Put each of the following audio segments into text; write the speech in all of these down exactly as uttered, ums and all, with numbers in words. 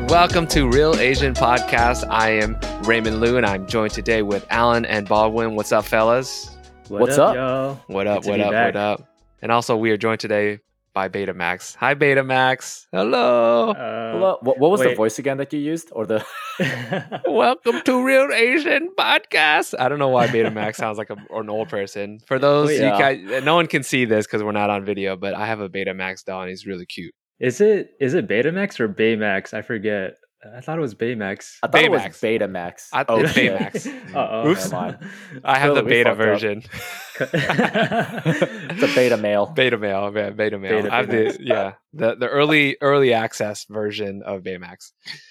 Welcome to Real Asian Podcast. I am Raymond Liu, and I'm joined today with Alan and Baldwin. What's up, fellas? What What's up, up? y'all? What up, Good to what be up, back. what up? And also, we are joined today by Betamax. Hi, Betamax. Hello. Uh, Hello. What, what was the wait. voice again that you used? Or the Welcome to Real Asian Podcast. I don't know why Betamax sounds like a, an old person. For those, Wait, you yeah. guys, no one can see this because we're not on video, but I have a Betamax doll, and he's really cute. is it is it Betamax or Baymax? I forget. I thought it was Baymax. I thought it was Baymax. Betamax. I- oh it's shit. Baymax. Uh-oh. Oops. Never mind. I have Clearly the we beta fucked up. version. It's a beta male. Beta mail, yeah, beta mail. Beta I have the Baymax. yeah, the the early early access version of Baymax.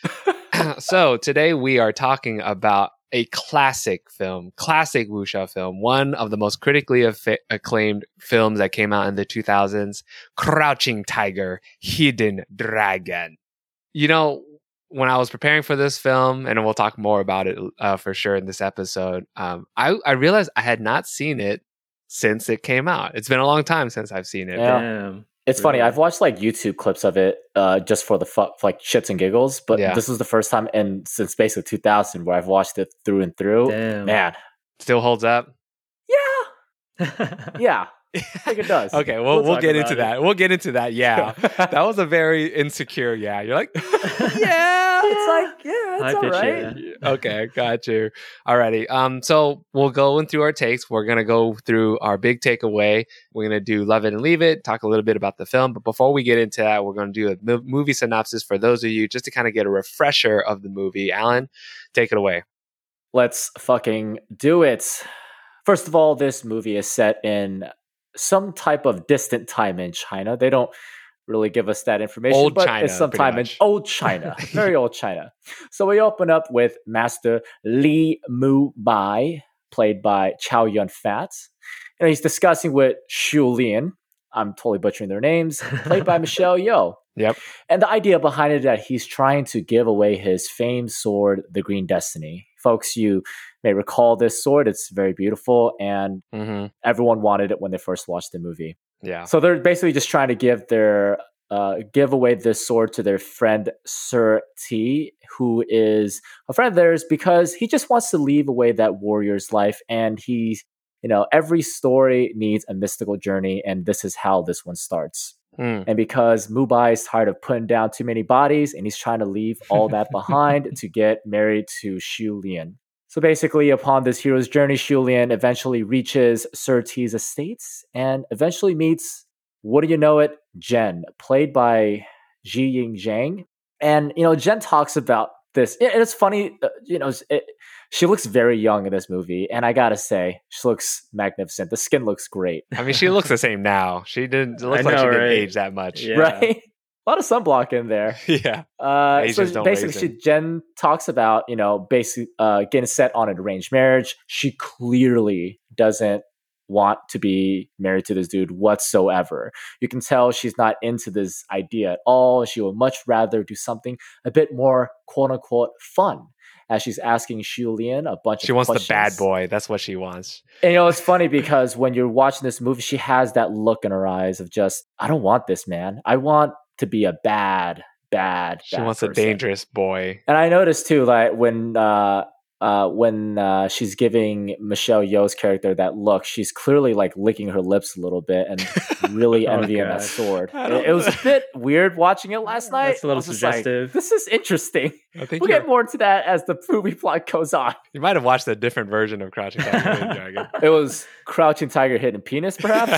So today we are talking about a classic film, classic wuxia film, one of the most critically affa- acclaimed films that came out in the two thousands, Crouching Tiger, Hidden Dragon. You know, when I was preparing for this film, and we'll talk more about it uh, for sure in this episode, um, I, I realized I had not seen it since it came out. It's been a long time since I've seen it. Yeah. Damn. It's funny. Really? I've watched like YouTube clips of it uh, just for the fuck, like shits and giggles. But Yeah. this was the first time in since basically two thousand where I've watched it through and through. Damn. Man, Still holds up. yeah, yeah, I think it does. Okay, well, We'll we'll, talk get about into it. that. We'll get into that. Yeah, that was a very insecure. Yeah, you're like, yeah, It's like, yeah, High it's all pitch, right. yeah. okay, got you. Alrighty. Um, so we'll go in through our takes. We're gonna go through our big takeaway. We're gonna do love it and leave it. Talk a little bit about the film, but before we get into that, we're gonna do a mo- movie synopsis for those of you just to kind of get a refresher of the movie. Alan, take it away. Let's fucking do it. First of all, this movie is set in some type of distant time in China. They don't really give us that information, Old but China, it's some pretty time in much. old China, very old China. So we open up with Master Li Mu Bai, played by Chow Yun Fat, and he's discussing with Xu Lian. I'm totally butchering their names, played by Michelle Yeoh. Yep. And the idea behind it is that he's trying to give away his famed sword, the Green Destiny. Folks, you may recall this sword. It's very beautiful, and Mm-hmm. everyone wanted it when they first watched the movie. Yeah. So they're basically just trying to give their uh, give away this sword to their friend Sir T, who is a friend of theirs because he just wants to leave away that warrior's life, and he's you know every story needs a mystical journey, and this is how this one starts. Mm. And because Mubai is tired of putting down too many bodies and he's trying to leave all that behind to get married to Xu Lian. So basically, upon this hero's journey, Xu Lian eventually reaches Sir T's estates and eventually meets, what do you know it, Jen, played by Ji Ying Zhang. And, you know, Jen talks about this. And it's funny, uh, you know, it, she looks very young in this movie. And I gotta say, she looks magnificent. The skin looks great. I mean, she looks the same now. She didn't. It looks I like she know, didn't right? age that much. Yeah. Right? A lot of sunblock in there. Yeah. Uh, so Asians don't basically, raise she, them. Jen talks about you know basically uh, getting set on an arranged marriage. She clearly doesn't want to be married to this dude whatsoever. You can tell she's not into this idea at all. She would much rather do something a bit more quote unquote fun. As she's asking Xu Lian a bunch She of wants questions. the bad boy. That's what she wants. And you know, it's funny because when you're watching this movie, she has that look in her eyes of just, I don't want this, man. I want to be a bad, bad, She bad wants person. a dangerous boy. And I noticed too, like when uh, uh, when uh, she's giving Michelle Yeoh's character that look, she's clearly like licking her lips a little bit and really Oh, envying that God. sword. I don't It, it was a know. bit weird watching it last night. That's a little I was just like, suggestive. this is interesting. I think We'll you're- get more into that as the movie plot goes on. you might have watched a different version of Crouching Tiger, Hidden Dragon. It was Crouching Tiger, Hidden Penis, perhaps.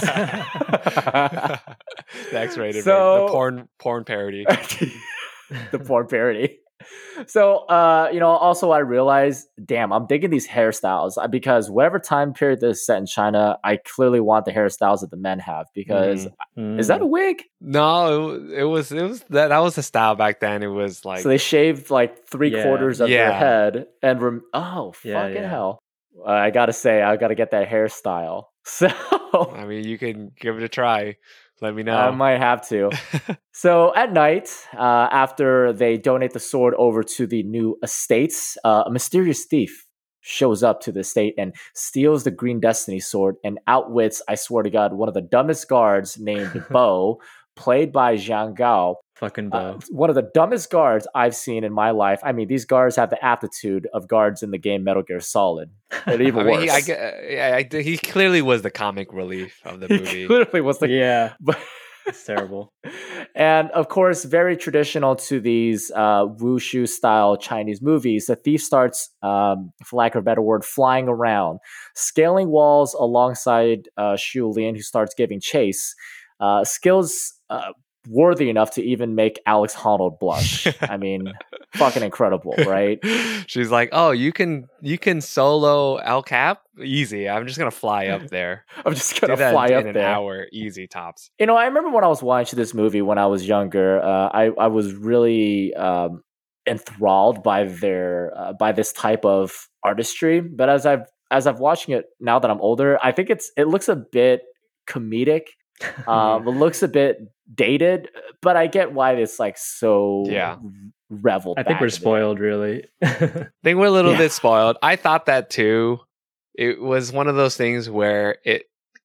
The X-rated So- version, the porn porn parody. The porn parody. So, uh, you know, also I realized, damn, I'm digging these hairstyles uh, because whatever time period this is set in China, I clearly want the hairstyles that the men have because Mm. is that a wig? No, it, it was it was that that was the style back then. It was like So they shaved like three Yeah. quarters of Yeah. their head and rem- oh, Yeah, fucking yeah. hell. Uh, I gotta say, I gotta get that hairstyle. So I mean, you can give it a try. Let me know. I might have to. So at night, uh, after they donate the sword over to the new estates, uh, a mysterious thief shows up to the estate and steals the Green Destiny sword and outwits, I swear to God, one of the dumbest guards named Bo, played by Zhang Gao. Fucking Uh, Bo. one of the dumbest guards I've seen in my life. I mean, these guards have the aptitude of guards in the game Metal Gear Solid. But even I mean, worse. he, I, gue- yeah, I, he clearly was the comic relief of the He movie. literally was the Yeah, but it's terrible. and of course, very traditional to these uh, wushu style Chinese movies. The thief starts, um, for lack of a better word, flying around, scaling walls alongside uh, Xu Lian, who starts giving chase. Uh, skills uh, worthy enough to even make Alex Honnold blush. I mean, fucking incredible, right? She's like, "Oh, you can you can solo El Cap easy. I'm just gonna fly up there. I'm just Do gonna that fly in, up in an there. hour, easy tops." You know, I remember when I was watching this movie when I was younger. Uh, I I was really um, enthralled by their uh, by this type of artistry. But as I've as I've watching it now that I'm older, I think it's it looks a bit comedic. Um, it looks a bit dated, but I get why it's like so Yeah. reveled. I think back we're in the day. spoiled, really. I think we're a little Yeah. bit spoiled. I thought that too. It was one of those things where it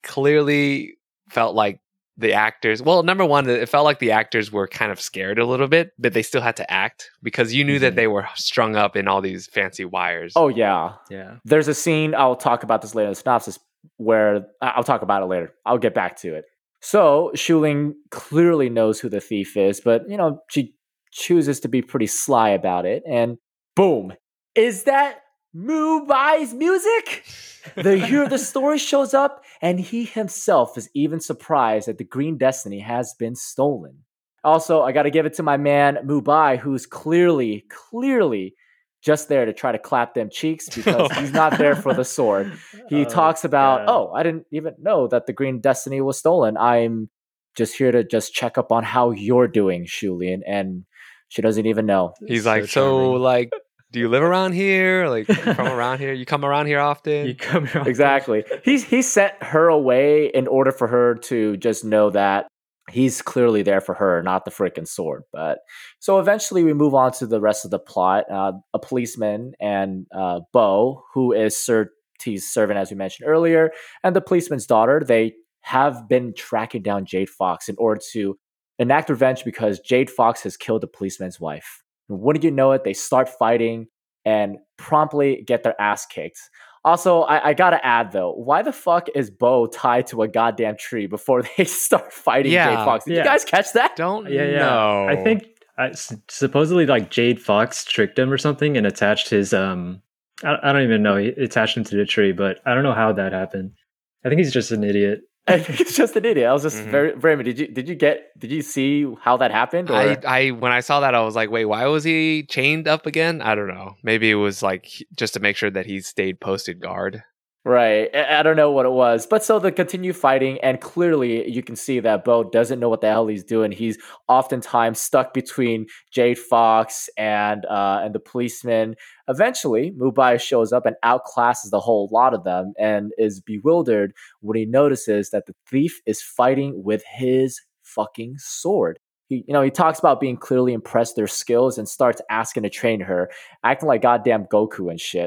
clearly felt like the actors. Well, number one, it felt like the actors were kind of scared a little bit, but they still had to act because you knew that Mhm. they were strung up in all these fancy wires. Oh yeah, Yeah. there's a scene, I'll talk about this later in the synopsis, where I'll talk about it later. I'll get back to it. So Shuling clearly knows who the thief is, but you know, she chooses to be pretty sly about it. And boom, is that Mu Bai's music? The hero of the story shows up, and he himself is even surprised that the Green Destiny has been stolen. Also, I got to give it to my man Mu Bai, who's clearly, clearly just there to try to clap them cheeks because he's not there for the sword. He Oh, talks about, God. oh, I didn't even know that the Green Destiny was stolen. I'm just here to just check up on how you're doing, Shulian. And she doesn't even know. He's So like, so charming. like, do you live around here? Like, you from around here? You come around here often? You come around. Exactly. He's he sent her away in order for her to just know that he's clearly there for her, not the freaking sword. But so eventually we move on to the rest of the plot. Uh, a policeman and uh, Bo, who is Sir T's servant, as we mentioned earlier, and the policeman's daughter, they have been tracking down Jade Fox in order to enact revenge because Jade Fox has killed the policeman's wife. And wouldn't you know it, they start fighting and promptly get their ass kicked. Also, I, I gotta add though, why the fuck is Bo tied to a goddamn tree before they start fighting Yeah, Jade Fox? Did yeah. you guys catch that? Don't Yeah, yeah. know. I think I, s- supposedly like Jade Fox tricked him or something and attached his um. I, I don't even know. He attached him to the tree, but I don't know how that happened. I think he's just an idiot. I think it's just an idiot. I was just Mhm. very Raymond, did you did you get did you see how that happened? Or I, I when I saw that I was like, wait, why was he chained up again? I don't know. Maybe it was like he- just to make sure that he stayed posted guard. right. I, I don't know what it was. But so they continue fighting, and clearly you can see that Bo doesn't know what the hell he's doing. He's oftentimes stuck between Jade Fox and uh, and the policeman. Eventually, Mubai shows up and outclasses the whole lot of them and is bewildered when he notices that the thief is fighting with his fucking sword. He, you know, he talks about being clearly impressed with their skills and starts asking to train her, acting like goddamn Goku and shit.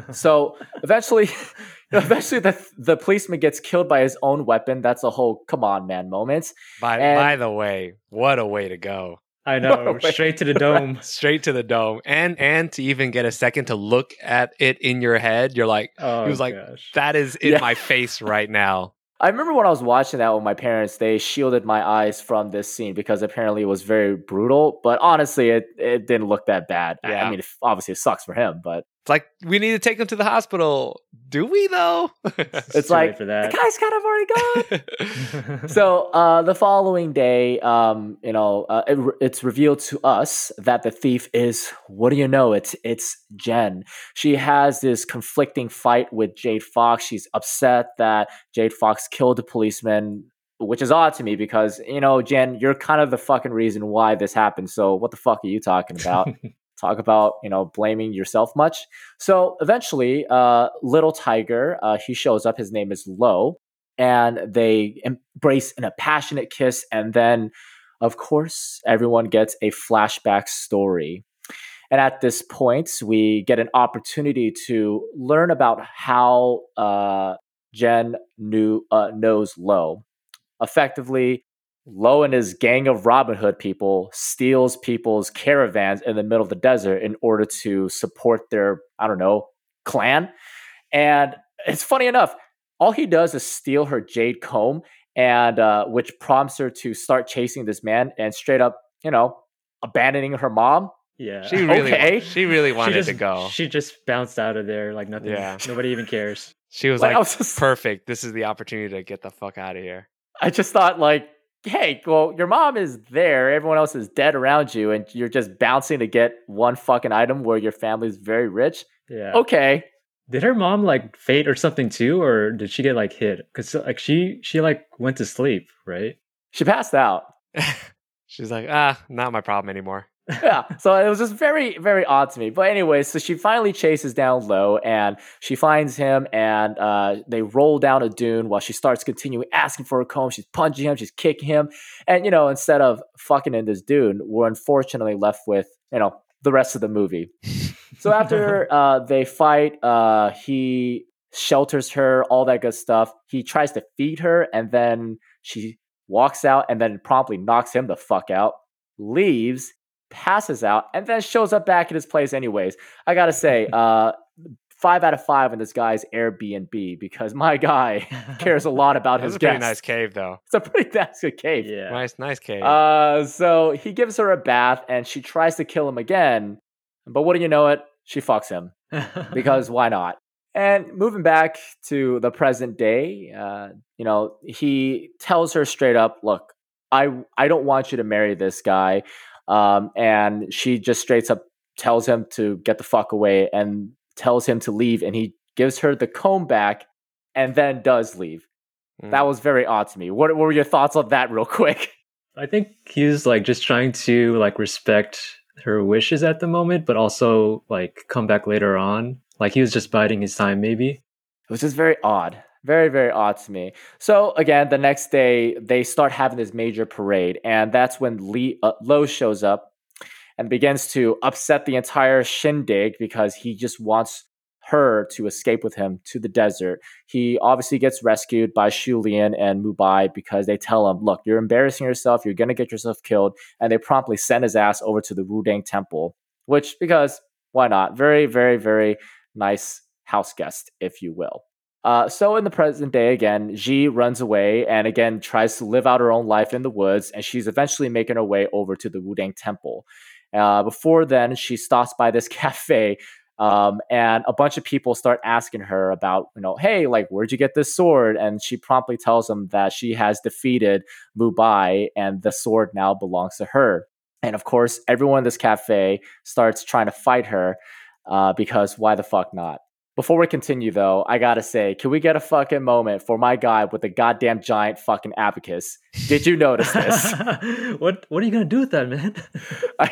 So eventually, eventually the the policeman gets killed by his own weapon. That's a whole come on man moment. By And- by the way, what a way to go. I know, Wait. straight to the dome. Straight to the dome. And and to even get a second to look at it in your head, you're like, Oh, he was like, gosh. that is in Yeah. my face right now. I remember when I was watching that with my parents, they shielded my eyes from this scene because apparently it was very brutal. But honestly, it, it didn't look that bad. I- I Yeah. mean, it, obviously it sucks for him, but It's like, we need to take him to the hospital. Do we though? it's too late like for the that. guy's kind of already gone. So uh, the following day, um, you know, uh, it, it's revealed to us that the thief is, what do you know? It's it's Jen. She has this conflicting fight with Jade Fox. She's upset that Jade Fox killed the policeman, which is odd to me because, you know, Jen, you're kind of the fucking reason why this happened. So what the fuck are you talking about? Talk about, you know, blaming yourself much. So eventually, uh, little Tiger, uh, he shows up. His name is Lo, and they embrace in a passionate kiss. And then, of course, everyone gets a flashback story. And at this point, we get an opportunity to learn about how uh, Jen knew uh, knows Lo. Effectively, Lo and his gang of Robin Hood people steals people's caravans in the middle of the desert in order to support their, I don't know, clan. And it's funny enough, all he does is steal her jade comb, and uh, which prompts her to start chasing this man and straight up, you know, abandoning her mom. Yeah. She really, Okay. she really wanted she just, to go. She just bounced out of there like nothing. Yeah. Nobody even cares. She was Like, like, I was just- perfect. This is the opportunity to get the fuck out of here. I just thought, like, hey, well, your mom is there. Everyone else is dead around you, and you're just bouncing to get one fucking item where your family's very rich. Yeah. Okay. Did her mom like faint or something too, or did she get like hit? Because like she she like went to sleep, right? She passed out. She's like, ah, not my problem anymore. Yeah. So it was just very, very odd to me. But anyway, so she finally chases down Lo, and she finds him, and uh, they roll down a dune while she starts continuing asking for a comb. She's punching him, she's kicking him. And, you know, instead of fucking in this dune, we're unfortunately left with, you know, the rest of the movie. So after uh, they fight, uh, he shelters her, all that good stuff. He tries to feed her, and then she walks out and then promptly knocks him the fuck out, leaves, passes out, and then shows up back at his place anyways. I gotta say, uh, five out of five on this guy's Airbnb, because my guy cares a lot about That's his a pretty guests. nice cave, though. It's a pretty nice cave. Yeah. Nice, nice cave. Uh, so he gives her a bath, and she tries to kill him again. But what do you know it? She fucks him. Because why not? And moving back to the present day, uh, you know, he tells her straight up, look, I I don't want you to marry this guy. Um, and she just straight up tells him to get the fuck away and tells him to leave. And he gives her the comb back and then does leave. Mm. That was very odd to me. What, what were your thoughts on that real quick? I think he was like just trying to like respect her wishes at the moment, but also like come back later on. Like he was just biding his time, maybe. It was just very odd. Very, very odd to me. So again, the next day they start having this major parade, and that's when Lee uh, Lo shows up and begins to upset the entire shindig because he just wants her to escape with him to the desert. He obviously gets rescued by Shu Lian and Mubai because they tell him, look, you're embarrassing yourself, you're going to get yourself killed, and they promptly send his ass over to the Wudang Temple, which, because why not? Very, very, very nice house guest, if you will. Uh, so in the present day, again, Ji runs away and again tries to live out her own life in the woods, and she's eventually making her way over to the Wudang Temple. Uh, before then, she stops by this cafe, um, and a bunch of people start asking her about, you know, hey, like, where'd you get this sword? And she promptly tells them that she has defeated Mubai, and the sword now belongs to her. And of course, everyone in this cafe starts trying to fight her, uh, because why the fuck not? Before we continue, though, I gotta say, can we get a fucking moment for my guy with the goddamn giant fucking abacus? Did you notice this? what What are you gonna do with that, man? I,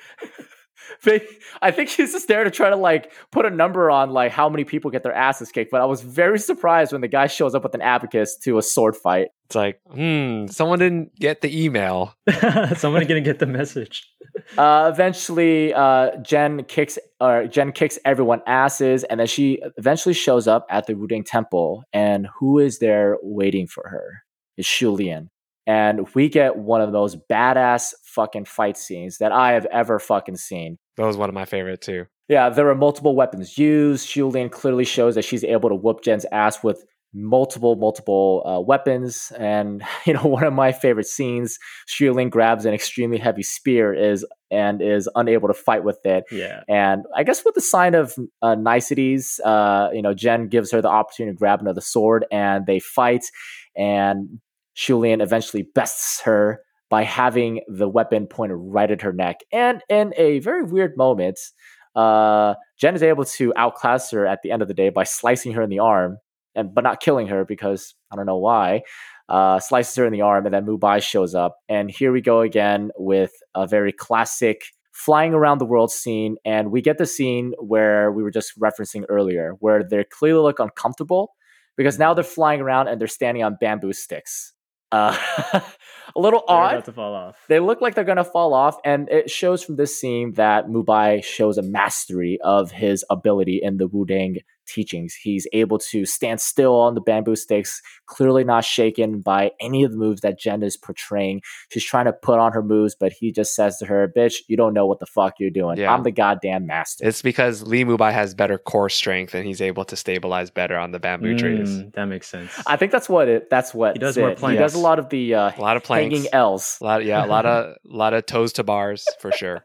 I think he's just there to try to like put a number on like how many people get their asses kicked. But I was very surprised when the guy shows up with an abacus to a sword fight. It's like, hmm, someone didn't get the email. Someone gonna get the message. Uh, eventually, uh, Jen kicks, or Jen kicks everyone asses, and then she eventually shows up at the Wudang Temple. And who is there waiting for her? Is Shu Lian. And we get one of the most badass fucking fight scenes that I have ever fucking seen. That was one of my favorite too. Yeah, there are multiple weapons used. Shu Lian clearly shows that she's able to whoop Jen's ass with multiple, multiple uh, weapons. And, you know, one of my favorite scenes, Shu Lian grabs an extremely heavy spear is and is unable to fight with it. Yeah. And I guess with the sign of uh, niceties, uh, you know, Jen gives her the opportunity to grab another sword, and they fight. And Shu Lian eventually bests her by having the weapon pointed right at her neck. And in a very weird moment, uh, Jen is able to outclass her at the end of the day by slicing her in the arm, and but not killing her because I don't know why. Uh, slices her in the arm, and then Mubai shows up. And here we go again with a very classic flying around the world scene. And we get the scene where we were just referencing earlier, where they clearly look uncomfortable because now they're flying around and they're standing on bamboo sticks. Uh, a little They're odd. about to fall off. They look like they're going to fall off, and it shows from this scene that Mubai shows a mastery of his ability in the Wudang teachings. He's able to stand still on the bamboo sticks, clearly not shaken by any of the moves that Jen is portraying. She's trying to put on her moves, but he just says to her, bitch, you don't know what the fuck you're doing. Yeah. I'm the goddamn master. It's because Lee Mubai has better core strength and he's able to stabilize better on the bamboo trees. Mm, that makes sense. I think that's what it. That's what He does it. more He planks. does a lot of the uh, A lot of planks. hanging L's. A lot, yeah, a lot of, lot of toes to bars for sure.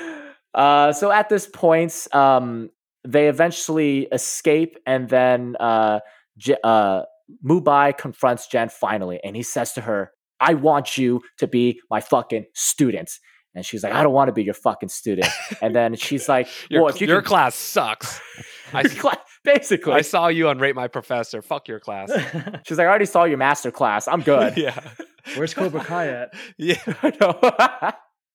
Uh, so at this point, um, they eventually escape, and then uh, J- uh, Mubai confronts Jen finally, and he says to her, "I want you to be my fucking student." And she's like, "I don't want to be your fucking student." And then she's like, Your, "Well, if you your can- class sucks. I, your cla- basically." I saw you on Rate My Professor. Fuck your class. She's like, "I already saw your master class. I'm good." Yeah. Where's Cobra Kai at? Yeah. I know.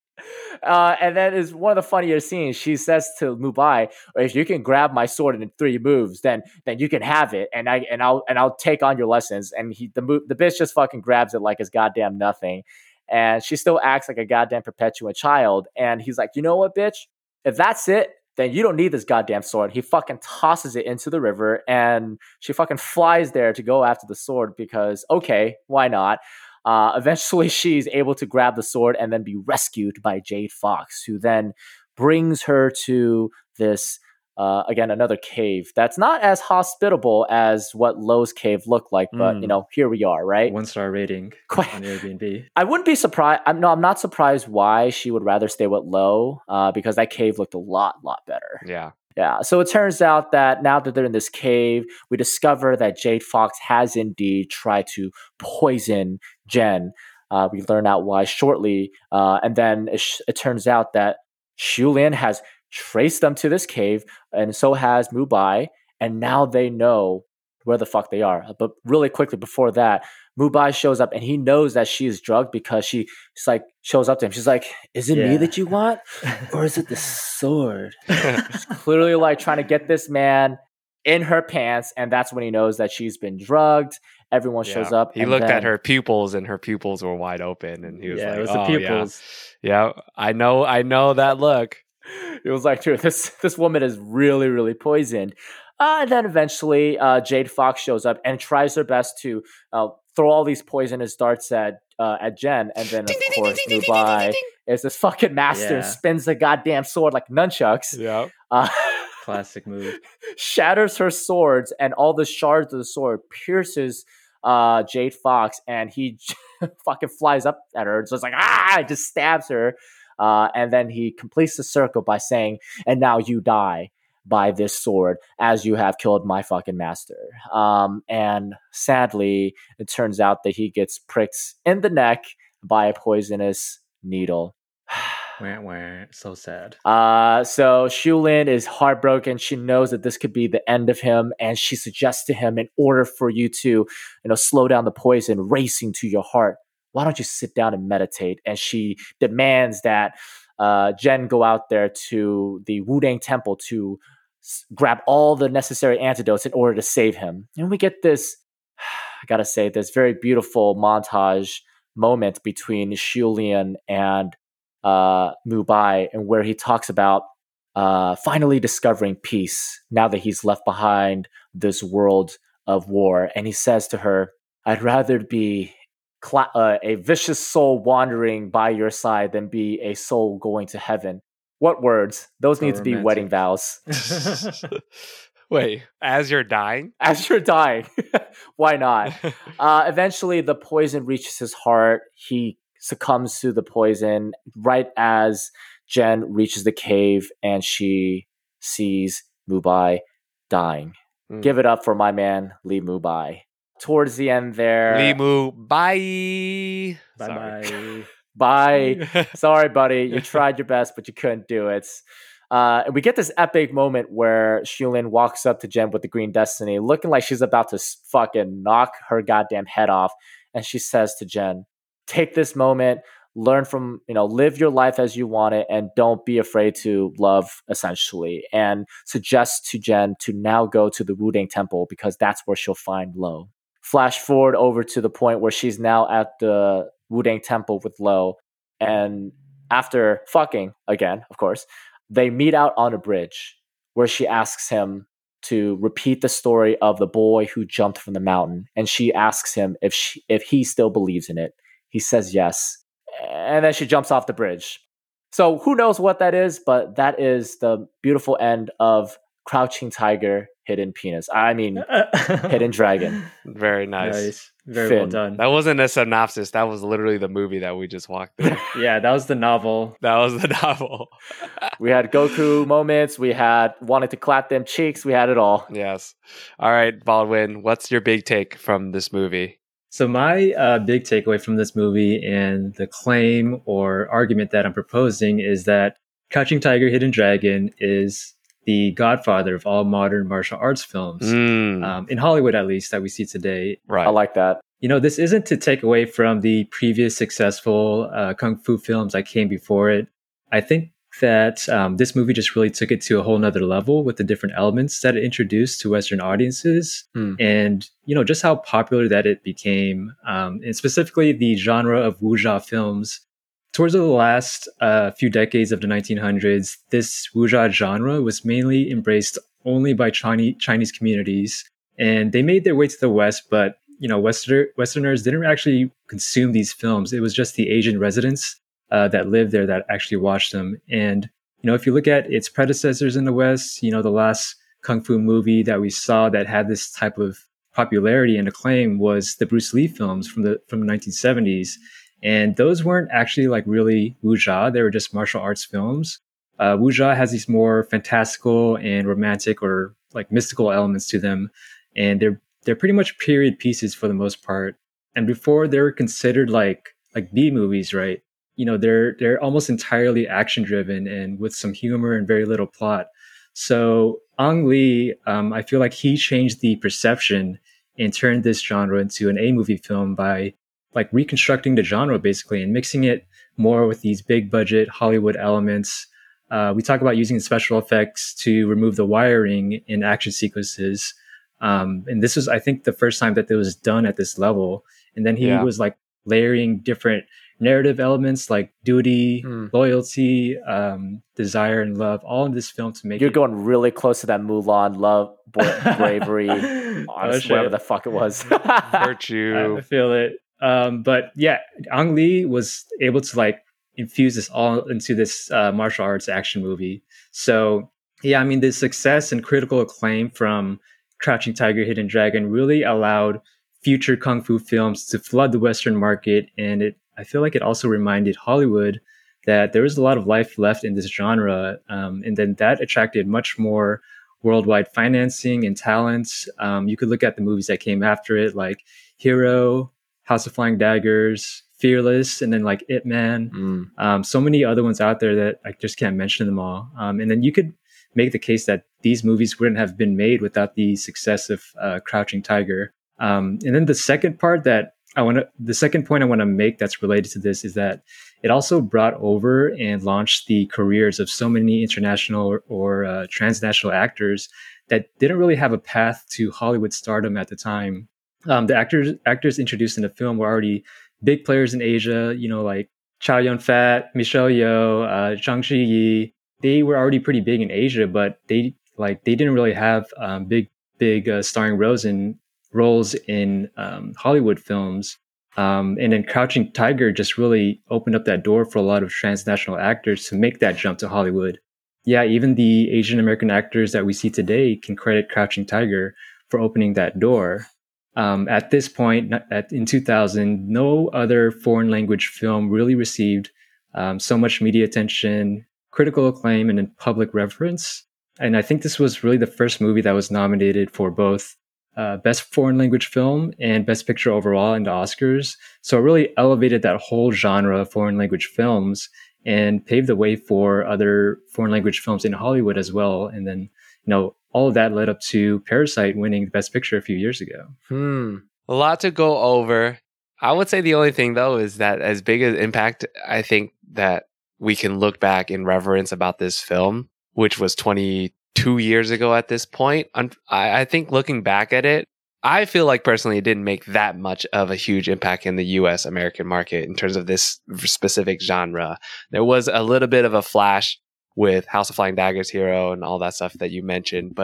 Uh, and then is one of the funnier scenes. She says to Mubai, "If you can grab my sword in three moves, then then you can have it, and I and I'll and I'll take on your lessons." And he the mo- the bitch just fucking grabs it like it's goddamn nothing, and she still acts like a goddamn perpetuant child. And he's like, "You know what, bitch? If that's it, then you don't need this goddamn sword." He fucking tosses it into the river, and she fucking flies there to go after the sword because okay, why not? Uh, eventually, she's able to grab the sword and then be rescued by Jade Fox, who then brings her to this, uh, again, another cave that's not as hospitable as what Lowe's cave looked like. But, Mm. you know, here we are, right? One star rating Quite- on Airbnb. I wouldn't be surprised. I'm, no, I'm not surprised why she would rather stay with Lowe uh, because that cave looked a lot, lot better. Yeah. Yeah, so it turns out that now that they're in this cave, we discover that Jade Fox has indeed tried to poison Jen. Uh, we learn out why shortly, uh, and then it, sh- it turns out that Shulian has traced them to this cave, and so has Mubai, and now they know where the fuck they are. But really quickly before that, Mubai shows up, and he knows that she is drugged because she she's like shows up to him. She's like, "Is it me Yeah. that you want, or is it the sword?" She's clearly like trying to get this man in her pants, and that's when he knows that she's been drugged. Everyone shows Yeah. up. He and looked then- at her pupils and her pupils were wide open and he was yeah, like, it was oh, the pupils. Yeah. yeah, I know, I know that look. It was like, dude, this this woman is really, really poisoned. Uh, and then eventually, uh, Jade Fox shows up and tries her best to uh, throw all these poisonous darts at uh, at Jen. And then, of course, Mubai is this fucking master, Yeah. spins the goddamn sword like nunchucks, Yeah. uh, Classic move. shatters her swords, and all the shards of the sword pierces uh, Jade Fox, and he fucking flies up at her. So it's like, ah, just stabs her. Uh, and then he completes the circle by saying, "And now you die by this sword, as you have killed my fucking master." Um, and sadly, it turns out that he gets pricked in the neck by a poisonous needle. Wah, wah. So sad. Uh, so Shulin is heartbroken. She knows that this could be the end of him, and she suggests to him, in order for you to, you know, slow down the poison racing to your heart, why don't you sit down and meditate? And she demands that uh, Jen go out there to the Wudang Temple to s- grab all the necessary antidotes in order to save him. And we get this, I gotta say, this very beautiful montage moment between Shulian and uh, Mubai, and where he talks about uh, finally discovering peace now that he's left behind this world of war. And he says to her, "I'd rather be cla- uh, a vicious soul wandering by your side than be a soul going to heaven." What words? Those So need to be romantic. wedding vows. Wait, as you're dying? As you're dying, why not? Uh, eventually, the poison reaches his heart. He succumbs to the poison right as Jen reaches the cave and she sees Mubai dying. Mm. Give it up for my man, Lee Mubai. Towards the end there. Limu, bye. Bye Sorry. bye. Bye. Sorry, buddy. You tried your best, but you couldn't do it. Uh, and we get this epic moment where Shulin walks up to Jen with the Green Destiny, looking like she's about to s- fucking knock her goddamn head off. And she says to Jen, "Take this moment, learn from, you know, live your life as you want it, and don't be afraid to love," essentially. And suggests to Jen to now go to the Wudang Temple because that's where she'll find Lo. Flash forward over to the point where she's now at the Wudang Temple with Lo. And after fucking again, of course, they meet out on a bridge where she asks him, to repeat the story of the boy who jumped from the mountain. And she asks him if she, if he still believes in it. He says yes. And then she jumps off the bridge. So who knows what that is, but that is the beautiful end of Crouching Tiger, Hidden Penis. I mean, Hidden Dragon. Very nice. Nice. Very Finn. well done. That wasn't a synopsis. That was literally the movie that we just walked through. Yeah, that was the novel. That was the novel. We had Goku moments. We had wanted to clap them cheeks. We had it all. Yes. All right, Baldwin, what's your big take from this movie? So my uh, big takeaway from this movie and the claim or argument that I'm proposing is that Crouching Tiger, Hidden Dragon is the godfather of all modern martial arts films, Mm, um, in Hollywood at least, that we see today. right. I like that. You know, this isn't to take away from the previous successful uh, kung fu films that came before it. I think that um, this movie just really took it to a whole nother level with the different elements that it introduced to Western audiences, Hmm. and you know just how popular that it became, um, and specifically the genre of wuxia films. Towards the last uh, few decades of the nineteen hundreds, this wuxia genre was mainly embraced only by Chinese Chinese communities, and they made their way to the West, but you know, Western, Westerners didn't actually consume these films. It was just the Asian residents uh, that lived there that actually watched them. And, you know, if you look at its predecessors in the West, you know, the last Kung Fu movie that we saw that had this type of popularity and acclaim was the Bruce Lee films from the from the nineteen seventies. And those weren't actually like really wuxia. They were just martial arts films. Uh, wuxia has these more fantastical and romantic or like mystical elements to them. And they're They're pretty much period pieces for the most part. And before they were considered like like B movies, right? You know, they're they're almost entirely action driven and with some humor and very little plot. So Ang Lee, um, I feel like he changed the perception and turned this genre into an A movie film by like reconstructing the genre basically and mixing it more with these big budget Hollywood elements. Uh, we talk about using special effects to remove the wiring in action sequences. Um, and this was, I think, the first time that it was done at this level. And then he Yeah. was like layering different narrative elements like duty, Hmm. loyalty, um, desire, and love, all in this film to make You're it. going really close to that Mulan, love, bra- bravery, Oh, honest, shit. whatever the fuck it was. Virtue. I feel it. Um, but yeah, Ang Lee was able to like infuse this all into this uh, martial arts action movie. So yeah, I mean, the success and critical acclaim from Crouching Tiger, Hidden Dragon really allowed future kung fu films to flood the Western market, and it I feel like it also reminded Hollywood that there was a lot of life left in this genre, um, and then that attracted much more worldwide financing and talents. Um, you could look at the movies that came after it, like Hero, House of Flying Daggers, Fearless, and then like Ip Man. Mm. Um, so many other ones out there that I just can't mention them all. Um, and then you could make the case that these movies wouldn't have been made without the success of uh, Crouching Tiger. Um, and then the second part that I want to, the second point I want to make that's related to this is that it also brought over and launched the careers of so many international or, or uh, transnational actors that didn't really have a path to Hollywood stardom at the time. Um, the actors actors introduced in the film were already big players in Asia, you know, like Chow Yun-fat, Michelle Yeoh, uh, Zhang Ziyi. They were already pretty big in Asia, but they like they didn't really have um, big big uh, starring roles in roles in um, Hollywood films. Um, and then Crouching Tiger just really opened up that door for a lot of transnational actors to make that jump to Hollywood. Yeah, even the Asian American actors that we see today can credit Crouching Tiger for opening that door. Um, at this point, at, in two thousand, no other foreign language film really received um, so much media attention, critical acclaim, and then public reference. And I think this was really the first movie that was nominated for both uh, Best Foreign Language Film and Best Picture overall in the Oscars. So it really elevated that whole genre of foreign language films and paved the way for other foreign language films in Hollywood as well. And then, you know, all of that led up to Parasite winning the Best Picture a few years ago. Hmm. A lot to go over. I would say the only thing, though, is that as big an impact, I think that we can look back in reverence about this film, which was twenty-two years ago at this point. I, I think looking back at it, I feel like personally it didn't make that much of a huge impact in the U S American market in terms of this specific genre. There was a little bit of a flash with House of Flying Daggers, Hero, and all that stuff that you mentioned, but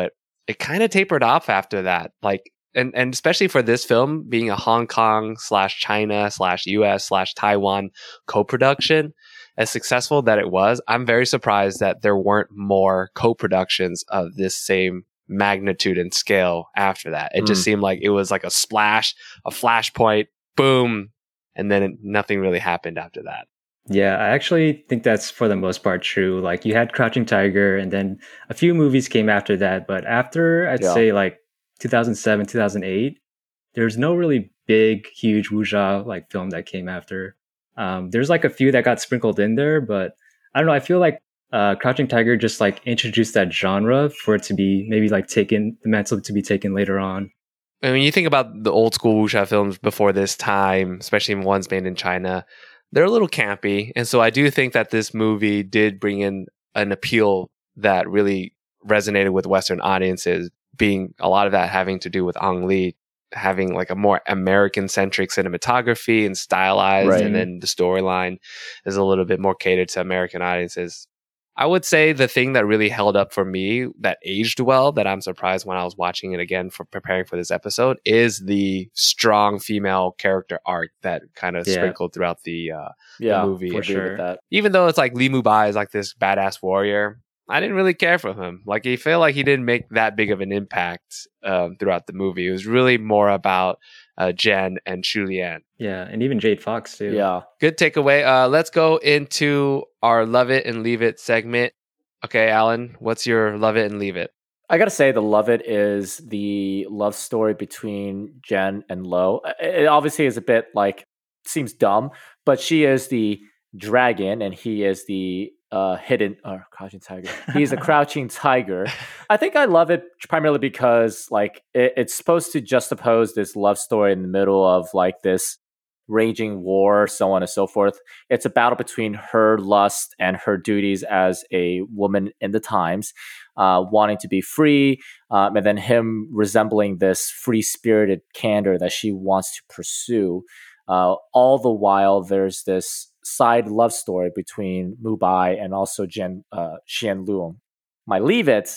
it kind of tapered off after that. Like, and, and especially for this film being a Hong Kong slash China slash U S slash Taiwan co-production, as successful that it was, I'm very surprised that there weren't more co-productions of this same magnitude and scale after that. It mm. just seemed like it was like a splash, a flashpoint, boom, and then it, nothing really happened after that. Yeah, I actually think that's for the most part true. Like you had Crouching Tiger and then a few movies came after that. But after I'd yeah. say like two thousand seven, two thousand eight, there's no really big, huge wuxia like film that came after. Um, there's like a few that got sprinkled in there, but I don't know. I feel like uh, Crouching Tiger just like introduced that genre for it to be maybe like taken, the mantle to be taken later on. I mean, you think about the old school wuxia films before this time, especially ones made in China, they're a little campy. And so I do think that this movie did bring in an appeal that really resonated with Western audiences, being a lot of that having to do with Ang Lee having like a more American-centric cinematography and stylized, right. and then the storyline is a little bit more catered to American audiences. I would say the thing that really held up for me that aged well, that I'm surprised when I was watching it again for preparing for this episode, is the strong female character arc that kind of yeah. sprinkled throughout the, uh, yeah, the movie. For sure. Even though it's like Li Mubai is like this badass warrior, I didn't really care for him. Like, I feel like he didn't make that big of an impact um, throughout the movie. It was really more about uh, Jen and Xu Lian. Yeah, and even Jade Fox, too. Yeah. Good takeaway. Uh, let's go into our Love It and Leave It segment. Okay, Alan, what's your Love It and Leave It? I gotta say, the Love It is the love story between Jen and Lo. It obviously is a bit like, seems dumb, but she is the dragon and he is the uh hidden or crouching tiger. He's a crouching tiger. I think I love it primarily because like it, it's supposed to juxtapose this love story in the middle of like this raging war, so on and so forth. It's a battle between her lust and her duties as a woman in the times, uh, wanting to be free, um, and then him resembling this free-spirited candor that she wants to pursue. Uh, all the while, there's this side love story between Mubai and also Jen uh, Xian Luong. My Leave It,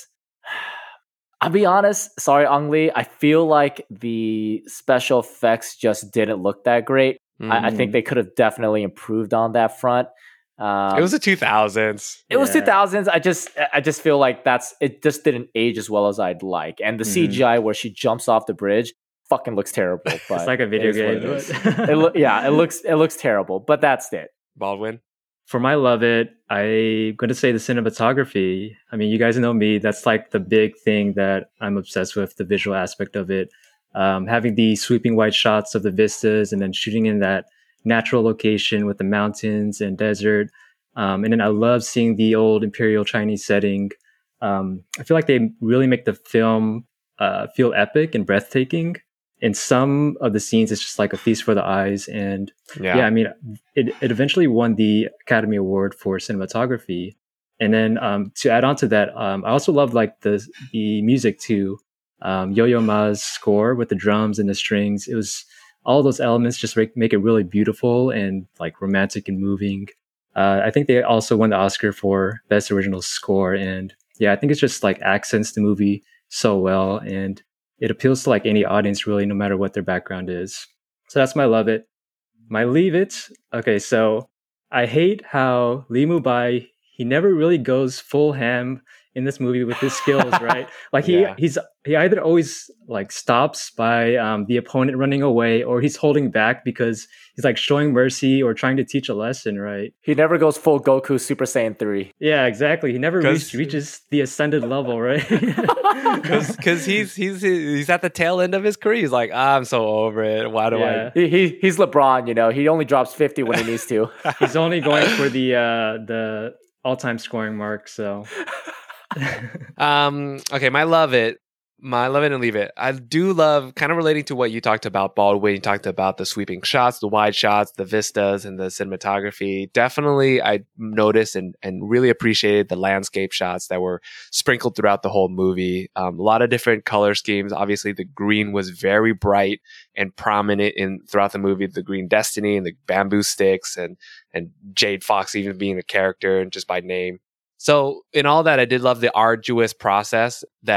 I'll be honest, sorry Ang Lee, I feel like the special effects just didn't look that great. Mm-hmm. I, I think they could have definitely improved on that front. Um, it was the two thousands. It yeah. was two thousands. I just I just feel like that's it just didn't age as well as I'd like. And the mm-hmm. C G I where she jumps off the bridge fucking looks terrible. But it's like a video game. It, it lo- yeah, it looks it looks terrible, but that's it. Baldwin? For my Love It, I'm going to say the cinematography. I mean, you guys know me. That's like the big thing that I'm obsessed with, the visual aspect of it. Um, having the sweeping wide shots of the vistas and then shooting in that natural location with the mountains and desert. Um, and then I love seeing the old Imperial Chinese setting. Um, I feel like they really make the film uh, feel epic and breathtaking. In some of the scenes, it's just like a feast for the eyes. And yeah, yeah I mean, it, it eventually won the Academy Award for cinematography. And then um, to add on to that, um, I also love like the the music too. Um, Yo-Yo Ma's score with the drums and the strings. It was all those elements just make, make it really beautiful and like romantic and moving. Uh, I think they also won the Oscar for Best Original Score. And yeah, I think it's just like accents the movie so well. And it appeals to like any audience really, no matter what their background is. So that's my Love It. My Leave It. Okay, so I hate how Li Mubai, he never really goes full ham in this movie with his skills, right? Like he yeah. he's he either always like stops by um, the opponent running away, or he's holding back because he's like showing mercy or trying to teach a lesson, right? He never goes full Goku Super Saiyan three. Yeah, exactly. He never reach, reaches the ascended level, right? Because he's he's he's at the tail end of his career. He's like, I'm so over it. Why do yeah. I? He, he he's LeBron, you know. He only drops fifty when he needs to. He's only going for the uh, the all-time scoring mark. So. um okay my love it my love it and leave it I do love kind of relating to what you talked about, Baldwin. You talked about the sweeping shots, the wide shots, the vistas, and the cinematography. Definitely I noticed and and really appreciated the landscape shots that were sprinkled throughout the whole movie. Um, a lot of different color schemes. Obviously the green was very bright and prominent in throughout the movie, the green destiny and the bamboo sticks, and and Jade Fox even being a character and just by name. So in all that, I did love the arduous process that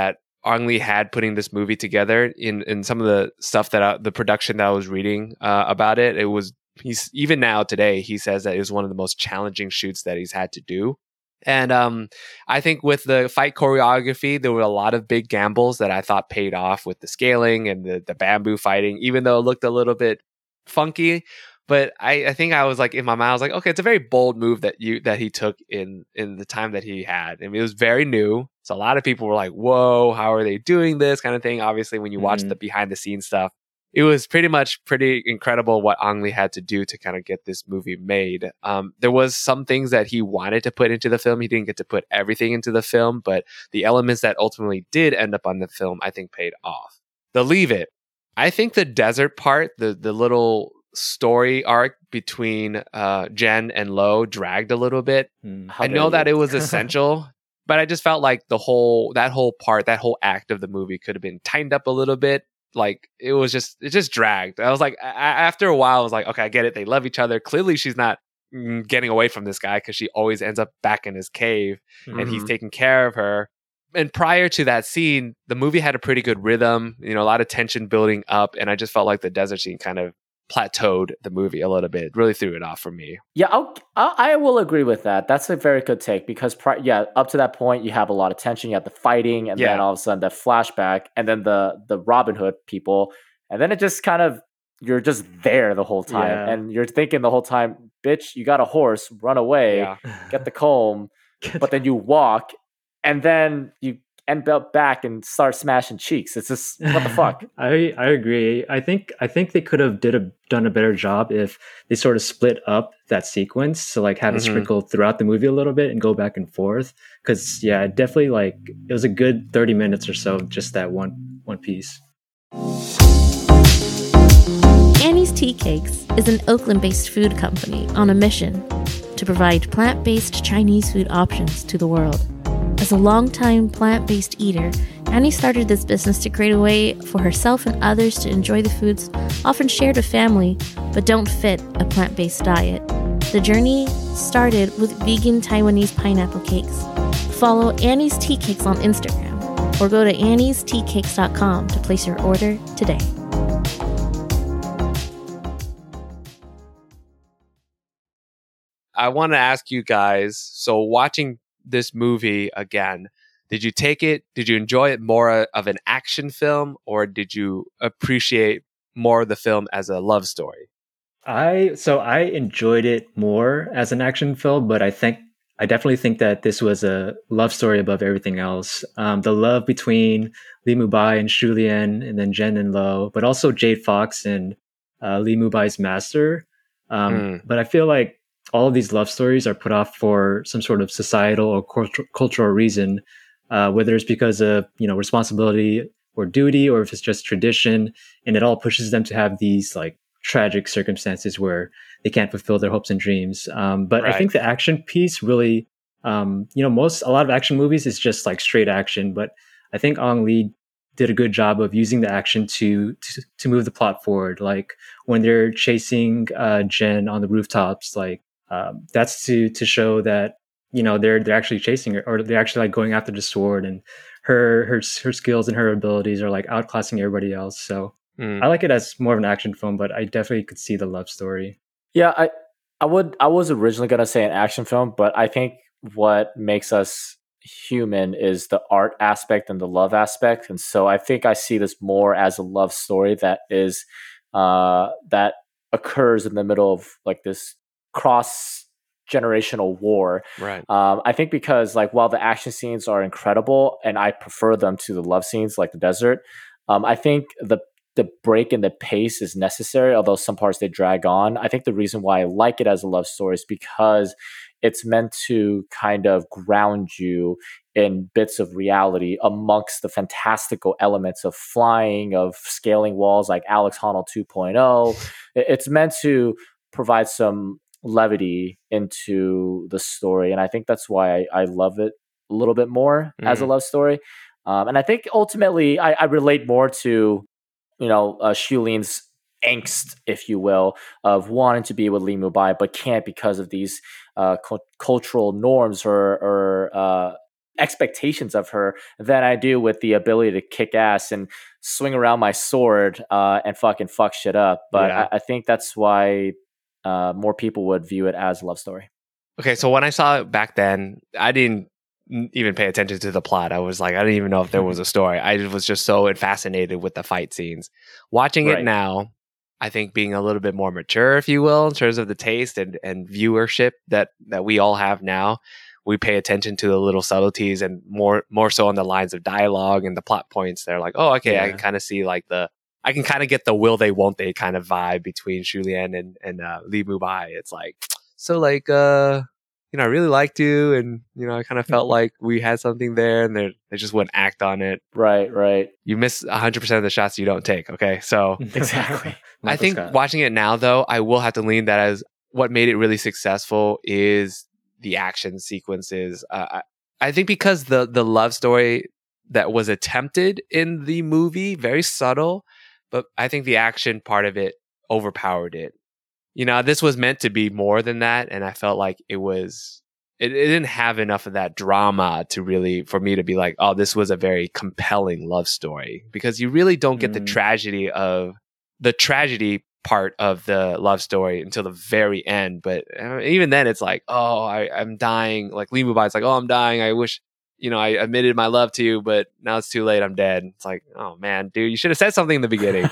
Ang Lee had putting this movie together. In in some of the stuff that I, the production that I was reading uh, about it, it was he's even now today he says that it was one of the most challenging shoots that he's had to do. And um, I think with the fight choreography, there were a lot of big gambles that I thought paid off with the scaling and the the bamboo fighting, even though it looked a little bit funky. But I, I think I was like in my mind, I was like, okay, it's a very bold move that you that he took in in the time that he had. I mean, it was very new. So a lot of people were like, whoa, how are they doing this kind of thing? Obviously, when you watch mm-hmm. the behind the scenes stuff, it was pretty much pretty incredible what Ang Lee had to do to kind of get this movie made. Um, there was some things that he wanted to put into the film. He didn't get to put everything into the film, but the elements that ultimately did end up on the film, I think paid off. The Leave It. I think the desert part, the the little story arc between uh, Jen and Lo dragged a little bit. Mm, I know that it was essential, but I just felt like the whole that whole part, that whole act of the movie could have been tightened up a little bit. Like it was just it just dragged. I was like, I, after a while, I was like, okay, I get it. They love each other. Clearly, she's not mm, getting away from this guy because she always ends up back in his cave, mm-hmm. and he's taking care of her. And prior to that scene, the movie had a pretty good rhythm. You know, a lot of tension building up, and I just felt like the desert scene kind of plateaued the movie a little bit. It really threw it off for me. Yeah, I'll, I will agree with that. That's a very good take because, pri- yeah, up to that point, you have a lot of tension. You have the fighting, and yeah. then all of a sudden, that flashback, and then the the Robin Hood people, and then it just kind of you're just there the whole time, yeah. and you're thinking the whole time, "Bitch, you got a horse, run away, yeah. get the comb," but then you walk, and then you end up back and start smashing cheeks. It's just what the fuck. I I agree. I think I think they could have did a done a better job if they sort of split up that sequence to like have mm-hmm. it sprinkled throughout the movie a little bit and go back and forth. Because yeah, definitely like it was a good thirty minutes or so, just that one one piece. Annie's Tea Cakes is an Oakland-based food company on a mission to provide plant-based Chinese food options to the world. As a longtime plant-based eater, Annie started this business to create a way for herself and others to enjoy the foods often shared with family, but don't fit a plant-based diet. The journey started with vegan Taiwanese pineapple cakes. Follow Annie's Tea Cakes on Instagram or go to annies tea cakes dot com to place your order today. I want to ask you guys, so watching this movie again, did you take it, did you enjoy it more of an action film, or did you appreciate more of the film as a love story? I so I enjoyed it more as an action film, but I think I definitely think that this was a love story above everything else. Um, the love between Li Mubai and Xu Lian, and then Jen and Lo, but also Jade Fox and uh, Li Mubai's master. Um, mm. But I feel like all of these love stories are put off for some sort of societal or cultu- cultural reason, uh, whether it's because of, you know, responsibility or duty, or if it's just tradition, and it all pushes them to have these like tragic circumstances where they can't fulfill their hopes and dreams. Um, but right. I think the action piece really, um, you know, most, a lot of action movies is just like straight action, but I think Ang Lee did a good job of using the action to, to, to move the plot forward. Like when they're chasing uh, Jen on the rooftops, like, Um, that's to to show that, you know, they're they're actually chasing her, or they're actually like going after the sword, and her her her skills and her abilities are like outclassing everybody else. So mm. I like it as more of an action film, but I definitely could see the love story. Yeah, I I would I was originally gonna say an action film, but I think what makes us human is the art aspect and the love aspect, and so I think I see this more as a love story that is uh, that occurs in the middle of like this cross generational war. Right. Um, I think because like while the action scenes are incredible and I prefer them to the love scenes like the desert, um, I think the the break in the pace is necessary, although some parts they drag on. I think the reason why I like it as a love story is because it's meant to kind of ground you in bits of reality amongst the fantastical elements of flying, of scaling walls like Alex Honnold two point oh. It's meant to provide some levity into the story, and I think that's why I, I love it a little bit more mm. as a love story. Um, and I think ultimately I, I relate more to, you know, uh, Xu Lian's angst, if you will, of wanting to be with Li Mubai but can't because of these uh, cu- cultural norms or, or uh, expectations of her than I do with the ability to kick ass and swing around my sword uh, and fucking fuck shit up. But Yeah. I, I think that's why uh, more people would view it as a love story. Okay, so when I saw it back then, I didn't n- even pay attention to the plot. I was like, I didn't even know if there was a story. I was just so fascinated with the fight scenes. Watching it Right. now, I think being a little bit more mature, if you will, in terms of the taste and, and viewership that, that we all have now, we pay attention to the little subtleties and more more so on the lines of dialogue and the plot points. They're like, oh, okay, I Yeah. can kind of see like the, I can kind of get the will they, won't they kind of vibe between Shu Lian and, and uh, Li Mubai. It's like, so like, uh, you know, I really liked you, and you know, I kind of felt like we had something there, and they they just wouldn't act on it. Right, right. You miss one hundred percent of the shots you don't take. Okay, so Exactly. I Michael think Scott. watching it now, though, I will have to lean that as what made it really successful is the action sequences. Uh, I, I think because the the love story that was attempted in the movie, very subtle, but I think the action part of it overpowered it. You know, this was meant to be more than that, and I felt like it was. It, it didn't have enough of that drama to really for me to be like, oh, this was a very compelling love story, because you really don't get the Mm. tragedy of the tragedy part of the love story until the very end. But uh, even then, it's like, oh, I, I'm dying. Like Li Mubai's like, oh, I'm dying. I wish, you know, I admitted my love to you, but now it's too late. I'm dead. It's like, oh man, dude, you should have said something in the beginning.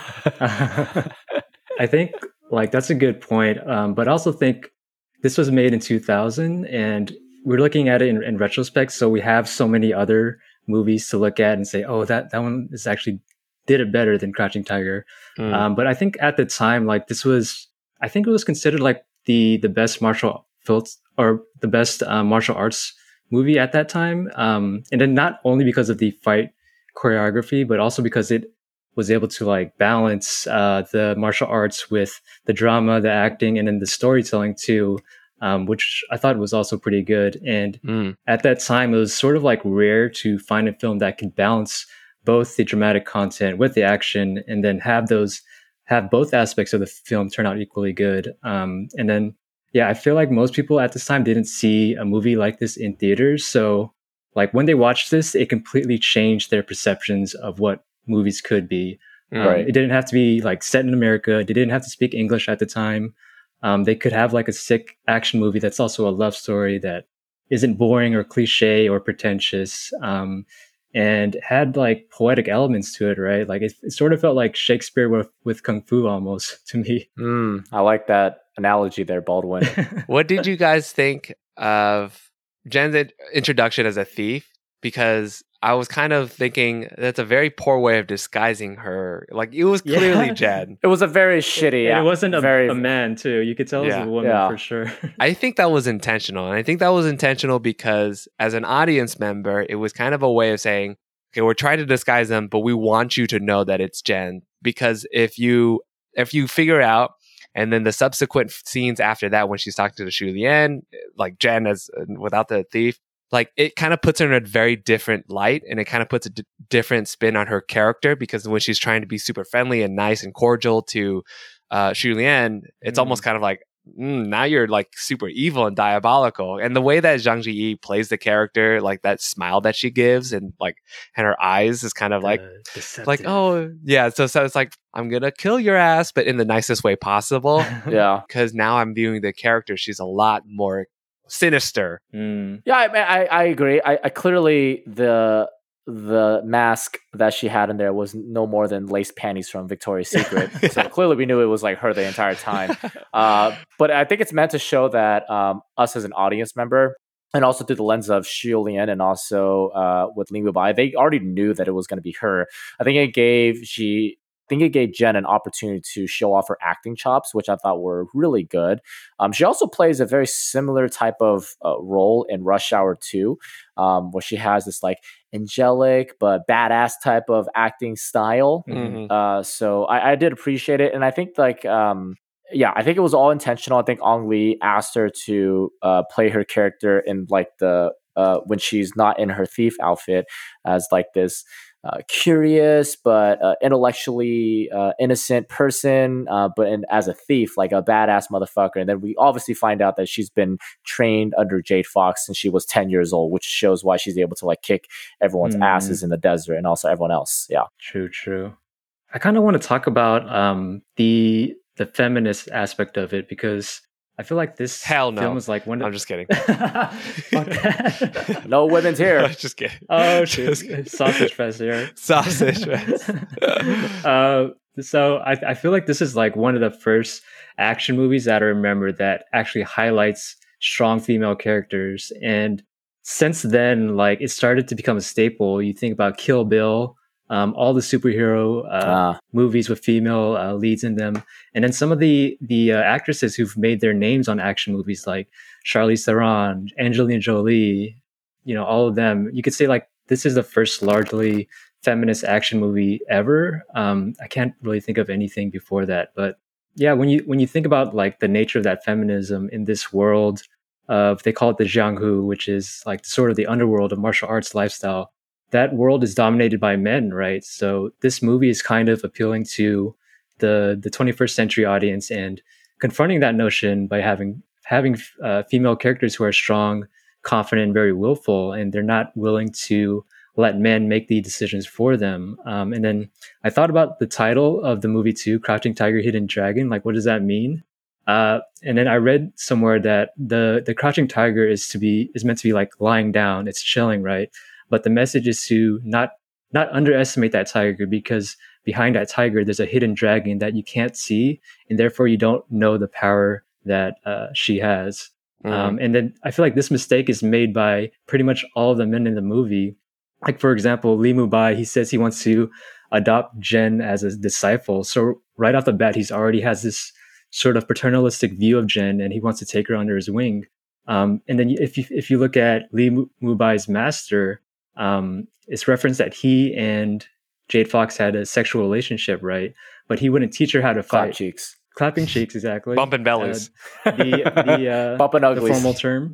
I think like that's a good point, um, but I also think this was made in two thousand, and we're looking at it in, in retrospect. So we have so many other movies to look at and say, oh, that that one is actually did it better than Crouching Tiger. Mm. Um, but I think at the time, like this was, I think it was considered like the the best martial films or the best uh, martial arts movie at that time, um, and then not only because of the fight choreography, but also because it was able to like balance uh, the martial arts with the drama, the acting, and then the storytelling too, um, which I thought was also pretty good. And Mm. at that time, it was sort of like rare to find a film that could balance both the dramatic content with the action, and then have those have both aspects of the film turn out equally good. Um, and then, yeah, I feel like most people at this time didn't see a movie like this in theaters. So, like when they watched this, it completely changed their perceptions of what movies could be. Um, Right. It didn't have to be like set in America. They didn't have to speak English at the time. Um, they could have like a sick action movie that's also a love story that isn't boring or cliche or pretentious, um, and had like poetic elements to it, right? Like it, it sort of felt like Shakespeare with, with Kung Fu almost to me. Mm. I like that analogy there, Baldwin. What did you guys think of Jen's in- introduction as a thief? Because I was kind of thinking that's a very poor way of disguising her. Like it was clearly Yeah. Jen. It was a very shitty. And it wasn't a, very a man too. You could tell it Yeah. was a woman Yeah. for sure. I think that was intentional. And I think that was intentional because as an audience member, it was kind of a way of saying, okay, we're trying to disguise them, but we want you to know that it's Jen. Because if you if you figure out, and then the subsequent scenes after that when she's talking to the Shu Lian, like Jen as without the thief, like it kind of puts her in a very different light, and it kind of puts a d- different spin on her character, because when she's trying to be super friendly and nice and cordial to uh, Shu Lian, it's Mm. almost kind of like, mm, now you're like super evil and diabolical. And the way that Zhang Ziyi plays the character, like that smile that she gives, and like, and her eyes is kind of like, Uh, deceptive. like, oh yeah. So, so it's like, I'm going to kill your ass, but in the nicest way possible. yeah. Because now I'm viewing the character. She's a lot more sinister. Mm. Yeah, I, I I agree. I, I clearly the the mask that she had in there was no more than lace panties from Victoria's Secret. So clearly we knew it was like her the entire time. Uh, but I think it's meant to show that um, us as an audience member, and also through the lens of Xiu Lian and also uh, with Li Mubai, they already knew that it was going to be her. I think it gave she. I think it gave Jen an opportunity to show off her acting chops, which I thought were really good. Um, she also plays a very similar type of uh, role in Rush Hour two, um, where she has this like angelic but badass type of acting style. Mhm. Uh, so I, I did appreciate it, and I think like um, yeah, I think it was all intentional. I think Ong Lee asked her to uh, play her character in like the uh, when she's not in her thief outfit as like this uh, curious but uh, intellectually uh, innocent person, uh, but in, as a thief, like a badass motherfucker. And then we obviously find out that she's been trained under Jade Fox since she was ten years old, which shows why she's able to like kick everyone's Mm. asses in the desert and also everyone else. Yeah. True, true. I kind of want to talk about um, the the feminist aspect of it because I feel like this Hell no. film is like one. Of, I'm just kidding. Fuck that. No women's here. Just kidding. Oh, Just shit. Sausage fest here. Sausage fest. uh, so I, I feel like this is like one of the first action movies that I remember that actually highlights strong female characters. And since then, like it started to become a staple. You think about Kill Bill, um, all the superhero uh, Ah. movies with female uh, leads in them, and then some of the the uh, actresses who've made their names on action movies, like Charlize Theron, Angelina Jolie. You know, all of them. You could say like this is the first largely feminist action movie ever. Um, I can't really think of anything before that, but yeah, when you when you think about like the nature of that feminism in this world of, they call it the Jianghu, which is like sort of the underworld of martial arts lifestyle. That world is dominated by men, right? So this movie is kind of appealing to the the twenty-first century audience and confronting that notion by having having uh, female characters who are strong, confident, and very willful, and they're not willing to let men make the decisions for them. Um, and then I thought about the title of the movie too, Crouching Tiger, Hidden Dragon. Like, what does that mean? Uh, and then I read somewhere that the the crouching tiger is to be is meant to be like lying down, it's chilling, right? But the message is to not not underestimate that tiger, because behind that tiger there's a hidden dragon that you can't see, and therefore you don't know the power that uh, she has. Mhm. Um, and then I feel like this mistake is made by pretty much all of the men in the movie. Like, for example, Li Mubai, he says he wants to adopt Jen as a disciple. So right off the bat, he's already has this sort of paternalistic view of Jen, and he wants to take her under his wing. Um, and then if you, if you look at Li Mubai's master, um, it's referenced that he and Jade Fox had a sexual relationship, right? But he wouldn't teach her how to Clap fight. cheeks. Clapping cheeks, exactly. Bumping bellies. Uh, the the, uh, Bumping the uglies. formal term.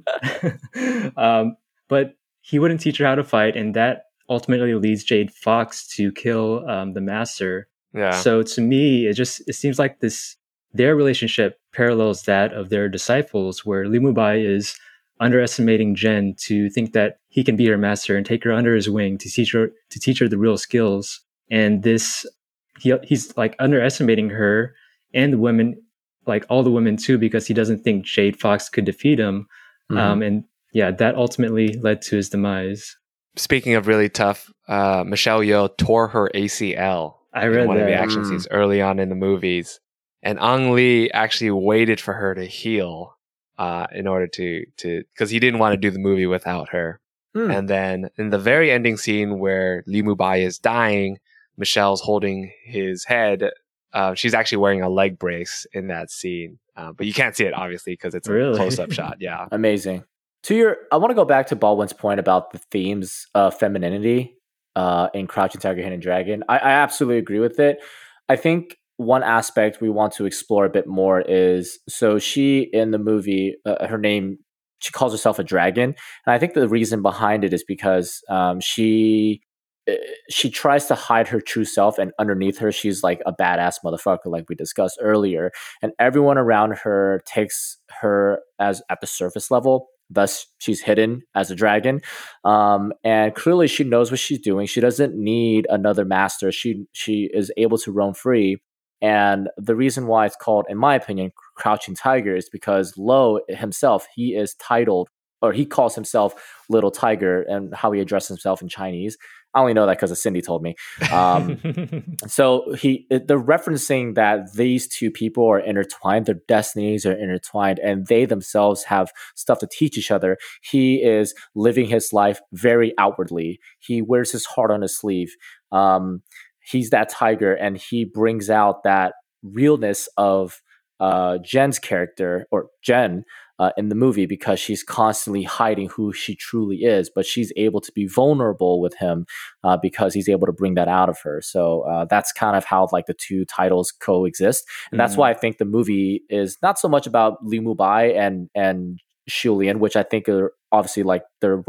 um, but he wouldn't teach her how to fight, and that ultimately leads Jade Fox to kill um, the master. Yeah. So to me, it just it seems like this their relationship parallels that of their disciples, where Li Mubai is underestimating Jen to think that he can be her master and take her under his wing to teach her to teach her the real skills. And this he he's like underestimating her and the women, like all the women too, because he doesn't think Jade Fox could defeat him. Mhm. Um, and yeah, that ultimately led to his demise. Speaking of really tough, uh, Michelle Yeoh tore her A C L I in read one of the that. action Mm. scenes early on in the movies, and Ang Lee actually waited for her to heal uh, in order to to because he didn't want to do the movie without her. Hmm. And then in the very ending scene where Li Mubai is dying, Michelle's holding his head. Uh, she's actually wearing a leg brace in that scene, uh, but you can't see it obviously because it's a Really? close-up shot. Yeah. Amazing. To your, I want to go back to Baldwin's point about the themes of femininity uh, in Crouching Tiger, Hidden Dragon. I, I absolutely agree with it. I think one aspect we want to explore a bit more is, so she in the movie, uh, her name, she calls herself a dragon, and I think the reason behind it is because um, she uh, she tries to hide her true self, and underneath her, she's like a badass motherfucker, like we discussed earlier, and everyone around her takes her as at the surface level. Thus, she's hidden as a dragon, um, and clearly she knows what she's doing. She doesn't need another master. She she is able to roam free, and the reason why it's called, in my opinion, Crouching Tiger is because Lo himself, he is titled, or he calls himself Little Tiger, and how he addresses himself in Chinese. I only know that because Cindy told me. Um, So he, they're referencing that these two people are intertwined, their destinies are intertwined, and they themselves have stuff to teach each other. He is living his life very outwardly. He wears his heart on his sleeve. Um, he's that tiger, and he brings out that realness of uh, Jen's character, or Jen, uh, in the movie, because she's constantly hiding who she truly is, but she's able to be vulnerable with him uh, because he's able to bring that out of her. So uh, that's kind of how like the two titles coexist, and that's Mhm. why I think the movie is not so much about Li Mubai and and Shu Lian, which I think are obviously like their rock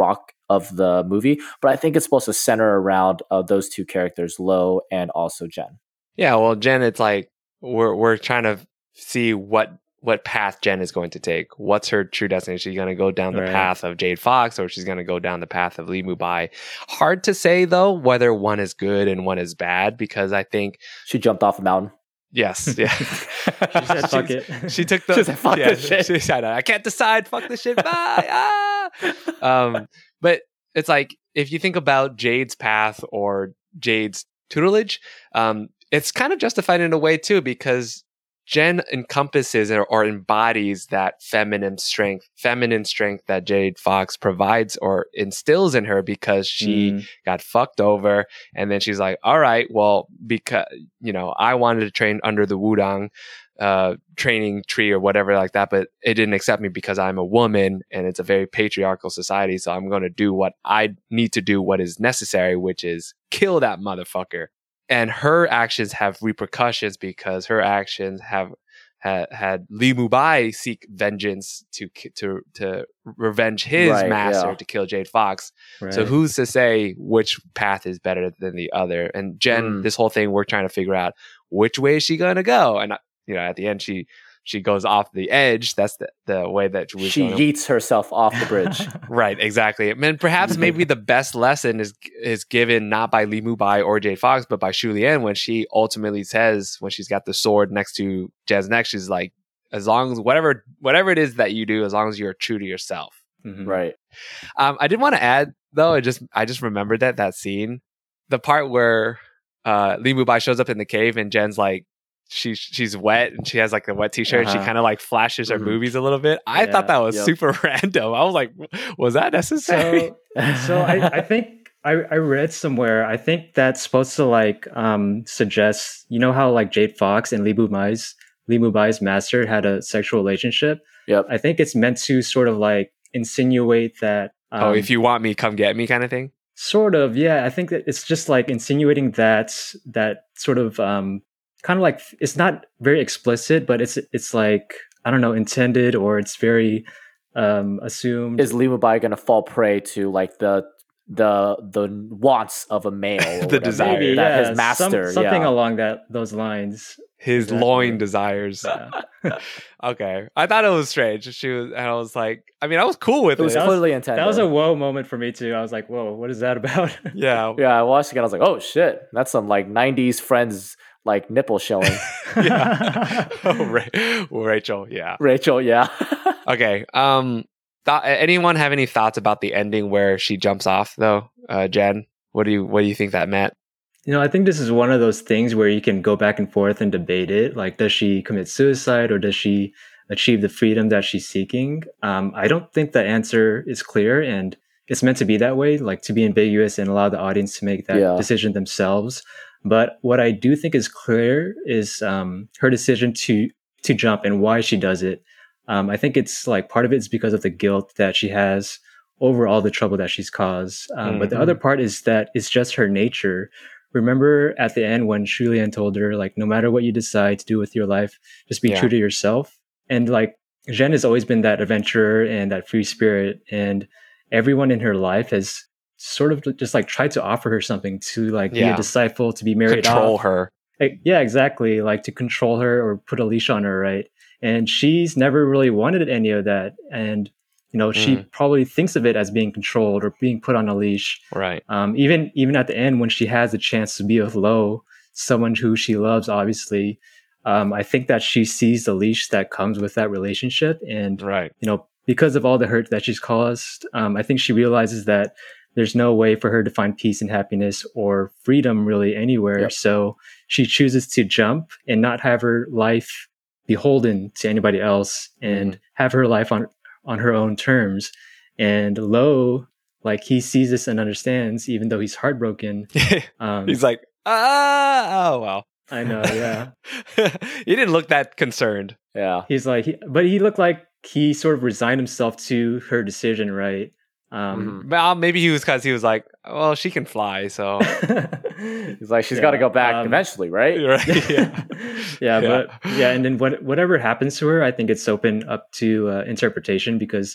of the movie. But I think it's supposed to center around uh, those two characters, Lo and also Jen. Yeah, well, Jen, it's like we're we're trying to see what what path Jen is going to take. What's her true destiny? Is she going to go down the Right. path of Jade Fox, or she's going to go down the path of Lee Mubai? Hard to say though whether one is good and one is bad, because I think She jumped off a mountain. yes, yeah. She said, "Fuck She's- it." She took the She said, "Fuck yeah, this shit." She said, I can't decide. Fuck this shit. Bye. Ah. Um, but it's like if you think about Jade's path or Jade's tutelage, um, it's kind of justified in a way too, because Jen encompasses or, or embodies that feminine strength, feminine strength that Jade Fox provides or instills in her, because she Mm. got fucked over. And then she's like, all right, well, because, you know, I wanted to train under the Wudang uh, training tree or whatever like that, but it didn't accept me because I'm a woman and it's a very patriarchal society. So I'm going to do what I need to do, what is necessary, which is kill that motherfucker. And her actions have repercussions because her actions have had, had Lee Mubai seek vengeance to ki- to to revenge his Right, master yeah. to kill Jade Fox. Right. So who's to say which path is better than the other? And Jen, Mm. this whole thing, we're trying to figure out which way is she gonna go. And uh, you know, at the end, she she goes off the edge. That's the, the way that we She yeets herself off the bridge. right, exactly. And perhaps maybe the best lesson is is given not by Lee Mubai or Jade Fox, but by Shu Lien, when she ultimately says, when she's got the sword next to Jen's neck, she's like, as long as whatever whatever it is that you do, as long as you're true to yourself. Mhm. Right. Um, I did want to add though, I just I just remembered that that scene, the part where uh, Lee Mubai shows up in the cave and Jen's like, she's she's wet and she has like a wet t-shirt. And she Uh-huh. kind of like flashes her Mhm. movies a little bit. I Yeah, thought that was yep. super random. I was like, was that necessary? So, so I, I think I, I read somewhere. I think that's supposed to like um, suggest, you know how like Jade Fox and Lee Mubai's Lee Mubai's master had a sexual relationship. Yep. I think it's meant to sort of like insinuate that. Um, oh, if you want me, come get me, kind of thing. Sort of, yeah. I think that it's just like insinuating that that sort of um, kind of like, it's not very explicit, but it's it's like, I don't know, intended, or it's very um, assumed. Is Lee Mubai going to fall prey to like the the the wants of a male, or The whatever, desire. Maybe, that yeah, his master, some, something yeah. along that those lines. His Exactly. loin desires. Yeah. Okay, I thought it was strange. She was, and I was like, I mean, I was cool with It was it. clearly intended. That was a whoa moment for me too. I was like, whoa, what is that about? yeah, Yeah, I watched it again. I was like, oh shit, that's some like nineties Friends like nipple showing. yeah. oh, Ra- Rachel, yeah. Rachel, yeah. Okay. Um. Th- anyone have any thoughts about the ending where she jumps off though? Uh, Jen, what do you what do you think that meant? You know, I think this is one of those things where you can go back and forth and debate it. Like, does she commit suicide or does she achieve the freedom that she's seeking? Um, I don't think the answer is clear, and it's meant to be that way, like to be ambiguous and allow the audience to make that Yeah. decision themselves. But what I do think is clear is um, her decision to to jump and why she does it. Um, I think it's like part of it is because of the guilt that she has over all the trouble that she's caused. Um, But the Mhm. other part is that it's just her nature. Remember at the end when Shu Lien told her, like, no matter what you decide to do with your life, just be Yeah. true to yourself. And like, Jen has always been that adventurer and that free spirit. And everyone in her life has sort of just like tried to offer her something to like be Yeah. a disciple, to be married Control off. her. Like, yeah, exactly. Like to control her or put a leash on her, right? And she's never really wanted any of that. And, you know, she Mm. probably thinks of it as being controlled or being put on a leash. Right. Um, even even at the end when she has the chance to be with Lo, someone who she loves, obviously, um, I think that she sees the leash that comes with that relationship. And, Right. you know, because of all the hurt that she's caused, um, I think she realizes that there's no way for her to find peace and happiness or freedom really anywhere. Yep. So she chooses to jump and not have her life beholden to anybody else and have her life on on her own terms. And Lo, like, he sees this and understands, even though he's heartbroken. Um, He's like, ah, oh well. I know, yeah. He didn't look that concerned. Yeah. He's like, he, but he looked like he sort of resigned himself to her decision, right? Um, Mhm. Well, maybe he was because he was like, well, she can fly, so He's like, she's Yeah, got to go back um, eventually, right? right. Yeah. yeah, Yeah. but yeah, and then what, whatever happens to her, I think it's open up to uh, interpretation because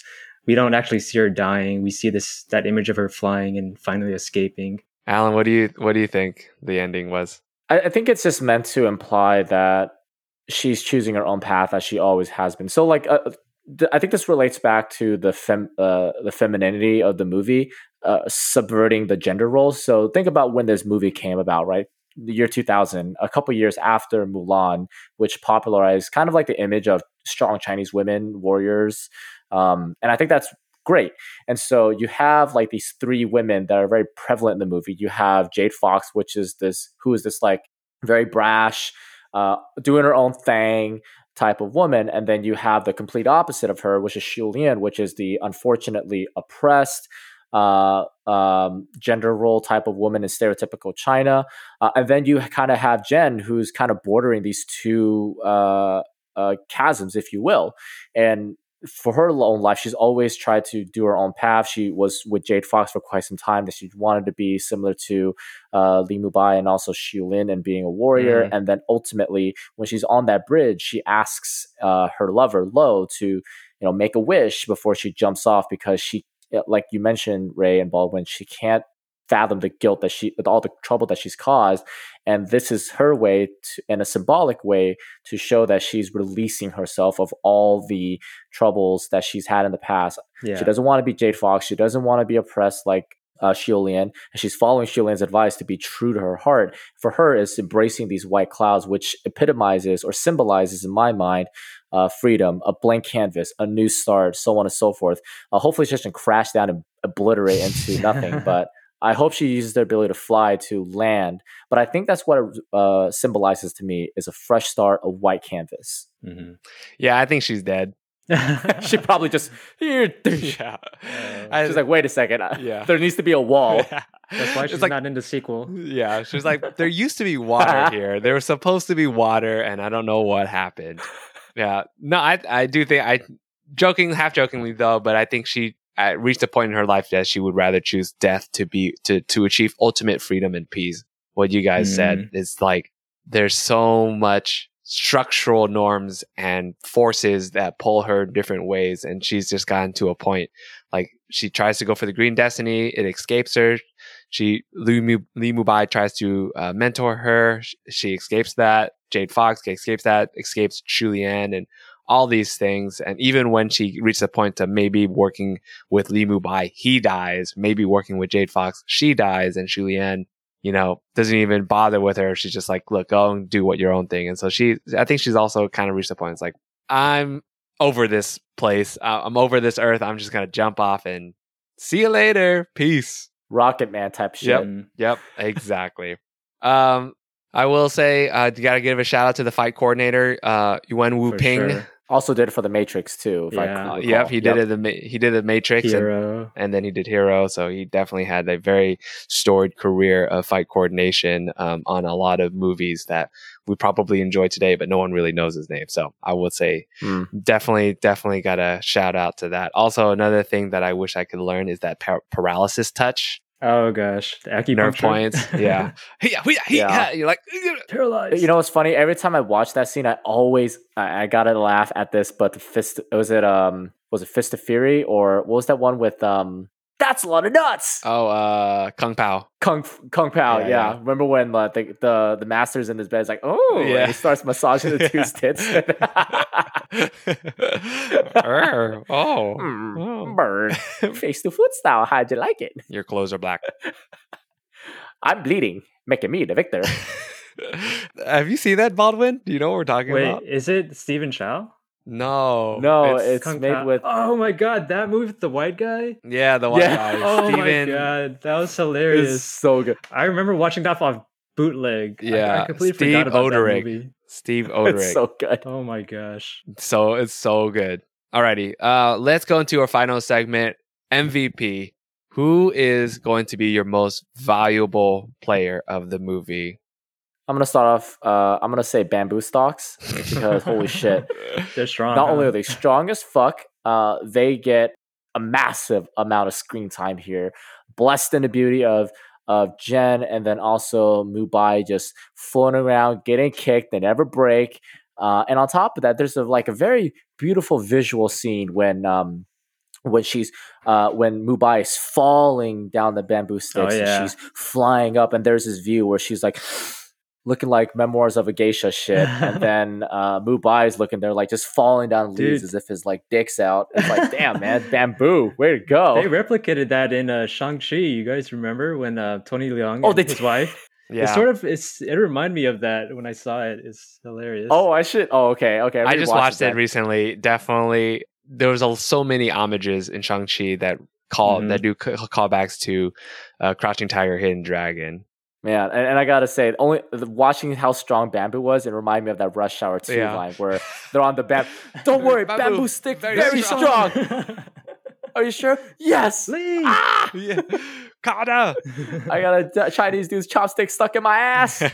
we don't actually see her dying. We see this that image of her flying and finally escaping. Alan, what do you what do you think the ending was? I, I think it's just meant to imply that she's choosing her own path as she always has been. So like, uh, th- I think this relates back to the fem uh, the femininity of the movie, uh, subverting the gender roles. So think about when this movie came about, right? The year two thousand, a couple years after Mulan, which popularized kind of like the image of strong Chinese women warriors, um, and I think that's great. And so you have like these three women that are very prevalent in the movie. You have Jade Fox, which is this who is this like very brash, uh, doing her own thing type of woman, and then you have the complete opposite of her, which is Xiu Lian, which is the unfortunately oppressed uh, um, gender role type of woman in stereotypical China. Uh, and then you kind of have Jen, who's kind of bordering these two uh, uh, chasms, if you will. And for her own life, she's always tried to do her own path. She was with Jade Fox for quite some time, that she wanted to be similar to uh, Li Mubai and also Xiu Lin and being a warrior. Mm. And then ultimately, when she's on that bridge, she asks uh, her lover, Lo, to you know make a wish before she jumps off, because she, like you mentioned, Ray and Baldwin, she can't fathom the guilt that she, with all the trouble that she's caused. And this is her way to, in a symbolic way, to show that she's releasing herself of all the troubles that she's had in the past. Yeah. She doesn't want to be Jade Fox. She doesn't want to be oppressed like uh, Xiu Lian. And she's following Xiu Lian's advice to be true to her heart. For her, is embracing these white clouds, which epitomizes or symbolizes, in my mind, Uh, freedom, a blank canvas, a new start, so on and so forth. Uh, hopefully, she doesn't crash down and obliterate into nothing. But I hope she uses their ability to fly to land. But I think that's what it uh, symbolizes to me, is a fresh start, a white canvas. Mm-hmm. Yeah, I think she's dead. She probably just here. Yeah. Uh, she's like, wait a second. Yeah. There needs to be a wall. Yeah. That's why she's like, not in the sequel. Yeah, she's like, there used to be water here. There was supposed to be water, and I don't know what happened. Yeah, no, I I do think I joking, half jokingly though, but I think she uh, reached a point in her life that she would rather choose death to be to to achieve ultimate freedom and peace. What you guys mm. said is like there's so much structural norms and forces that pull her different ways, and she's just gotten to a point like she tries to go for the green destiny, it escapes her. She Li, Mu, Li Mubai tries to uh, mentor her. She, she escapes that. Jade Fox escapes that, escapes Xiu Lian, and all these things. And even when she reaches a point to maybe working with Li Mubai, he dies. Maybe working with Jade Fox, she dies, and Xiu Lian, you know, doesn't even bother with her. She's just like, look, go and do what your own thing. And so she, I think she's also kind of reached a point. It's like, I'm over this place. Uh, I'm over this earth. I'm just gonna jump off and see you later. Peace. Rocket Man type shit. Yep, yep, exactly. um, I will say, uh, you got to give a shout out to the fight coordinator, uh, Yuan Wu For Ping. sure. Also did it for the Matrix too. If Yeah, I uh, yep, he did yep. it. The he did the Matrix, Hero. and, and then he did Hero. So he definitely had a very storied career of fight coordination um, on a lot of movies that we probably enjoy today, but no one really knows his name. So I would say mm. definitely, definitely got a shout out to that. Also, another thing that I wish I could learn is that par- paralysis touch. Oh gosh, the acupuncture Nerve points. Yeah. yeah. yeah. You're like paralyzed. You know what's funny? Every time I watch that scene, I always I, I gotta laugh at this. But the fist was it um was it Fist of Fury, or what was that one with um that's a lot of nuts. Oh, uh, Kung Pao. Kung Kung Pao. Yeah, Yeah. yeah. Remember when uh, the the the master's in his bed is like, oh, Yeah. and he starts massaging the dude's tits. Err, oh, Mm, oh. Burn. Face to foot style. How'd you like it? Your clothes are black. I'm bleeding, making me the victor. Have you seen that, Baldwin? Do you know what we're talking Wait, about? is it Stephen Chow? No, No, it's Kung made Pao. with. Oh my god, that movie with the white guy. yeah, the white Yeah. guy, Oh Steven. my god, that was It's hilarious. so good. I remember watching that on bootleg. I- Yeah, I, completely Steve forgot about Oderick. that movie. Steve Oderick. It's so good. Oh my gosh. So it's so good. Alrighty, uh, let's go into our final segment. M V P. Who is going to be your most valuable player of the movie? I'm gonna start off. Uh, I'm gonna say bamboo stalks because holy shit! They're strong. Not huh? only are they strong as fuck, uh, they get a massive amount of screen time here. Blessed in the beauty of of Jen, and then also Mubai just floating around, getting kicked. They never break. Uh, and on top of that, there's a, like a very beautiful visual scene when um, when she's uh when Mubai is falling down the bamboo sticks Oh, yeah. and she's flying up, and there's this view where she's like looking like Memoirs of a Geisha shit, and then uh Mubai is looking there like just falling down leaves Dude. as if his like dick's out. It's like, damn man, bamboo, way to go. They replicated that in uh, Shang-Chi. You guys remember when uh, Tony Leung Oh, and they his did. wife? Yeah. It sort of it's it reminded me of that when I saw it. It's hilarious. Oh, I should. Oh, okay, okay. I just rewatched watched it then. recently. Definitely, there was a, so many homages in Shang-Chi that call Mhm. that do c- callbacks to uh, Crouching Tiger, Hidden Dragon. Man, and, and I gotta say, only the, watching how strong bamboo was, it reminded me of that Rush Hour two Yeah. line where they're on the bamboo. Don't worry, Bamboo, bamboo, stick very very, strong." strong. Are you sure? Yes. Lee! Ah! Yeah, Kada. I got a Chinese dude's chopstick stuck in my ass.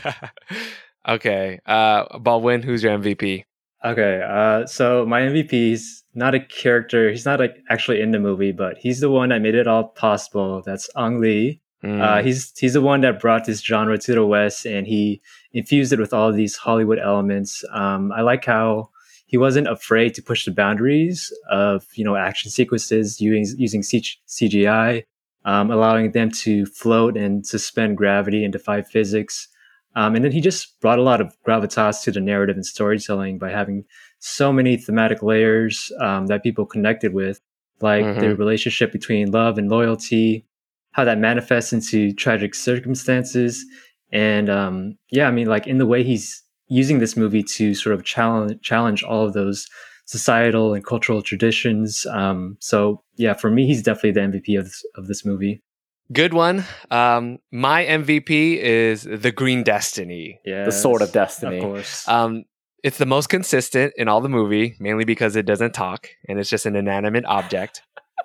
Okay, uh, Baldwin, who's your M V P? Okay, uh, so my M V P is not a character. He's not like actually in the movie, but he's the one that made it all possible. That's Ang Lee. Mm. Uh, he's he's the one that brought this genre to the West, and he infused it with all these Hollywood elements. Um, I like how he wasn't afraid to push the boundaries of you know action sequences using using C G I, um, allowing them to float and suspend gravity and defy physics. Um, and then he just brought a lot of gravitas to the narrative and storytelling by having so many thematic layers um, that people connected with, like Mhm. the relationship between love and loyalty, how that manifests into tragic circumstances. And um, yeah, I mean, like in the way he's using this movie to sort of challenge challenge all of those societal and cultural traditions. Um, so yeah, for me, he's definitely the M V P of this, of this movie. Good one. Um, my M V P is The Green Destiny. Yeah, The Sword of Destiny. of course. Um, it's the most consistent in all the movie, mainly because it doesn't talk and it's just an inanimate object.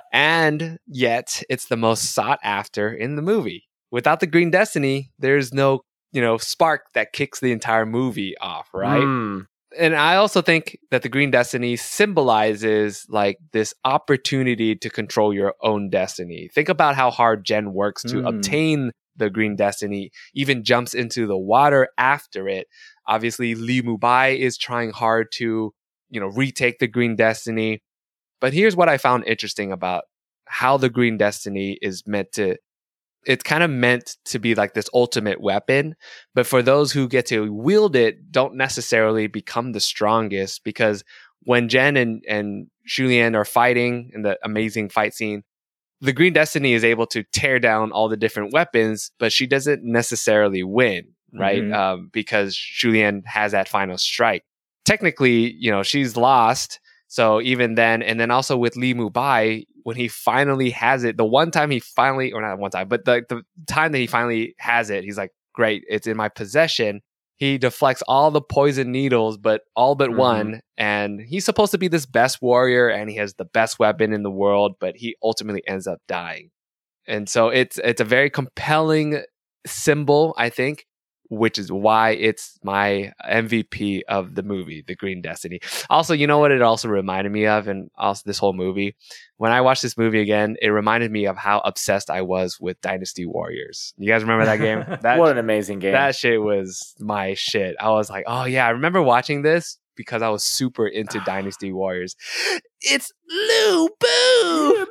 And yet, it's the most sought after in the movie. Without the Green Destiny, there's no, you know, spark that kicks the entire movie off, right? Mm. And I also think that the Green Destiny symbolizes like this opportunity to control your own destiny. Think about how hard Jen works to Mm. obtain the Green Destiny, even jumps into the water after it. Obviously, Li Mubai is trying hard to, you know, retake the Green Destiny. But here's what I found interesting about how the Green Destiny is meant to, it's kind of meant to be like this ultimate weapon. But for those who get to wield it, don't necessarily become the strongest, because when Jen and, and Shulian are fighting in the amazing fight scene, the Green Destiny is able to tear down all the different weapons, but she doesn't necessarily win, right? Mhm. Um, because Shulian has that final strike. Technically, you know, she's lost. So even then, and then also with Li Mubai, when he finally has it, the one time he finally, or not one time, but the, the time that he finally has it, he's like, great, it's in my possession. He deflects all the poison needles, but all but Mhm. one. And he's supposed to be this best warrior and he has the best weapon in the world, but he ultimately ends up dying. And so it's it's a very compelling symbol, I think, which is why it's my M V P of the movie, The Green Destiny. Also, you know what it also reminded me of, and also this whole movie? When I watched this movie again, it reminded me of how obsessed I was with Dynasty Warriors. You guys remember that game? That, What an amazing game. that shit was my shit. I was like, oh yeah, I remember watching this because I was super into Dynasty Warriors. It's Lu Boo!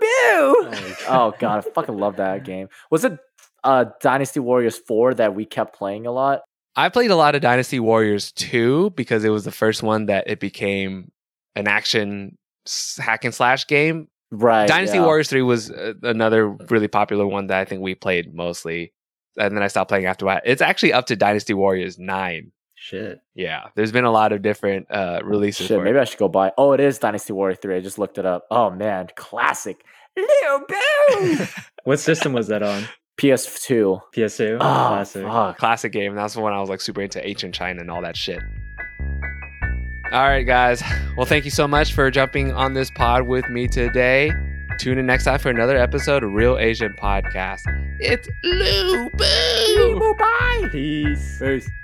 Oh god, I fucking love that game. Was it uh Dynasty Warriors four that we kept playing a lot? I played a lot of Dynasty Warriors two because it was the first one that it became an action s- hack and slash game. Right. Dynasty yeah. Warriors three was uh, another really popular one that I think we played mostly. And then I stopped playing after that. It's actually up to Dynasty Warriors nine. Shit. Yeah, there's been a lot of different uh, releases. Shit, for maybe it. I should go buy. Oh, it is Dynasty Warrior three. I just looked it up. Oh man, classic. Lil Boo. What system was that on? P S two. P S two? Oh, Classic. fuck. Classic game. That's when I was like super into ancient China and all that shit. All right, guys. Well, thank you so much for jumping on this pod with me today. Tune in next time for another episode of Real Asian Podcast. It's Lu Boo. Bye. Peace. Peace.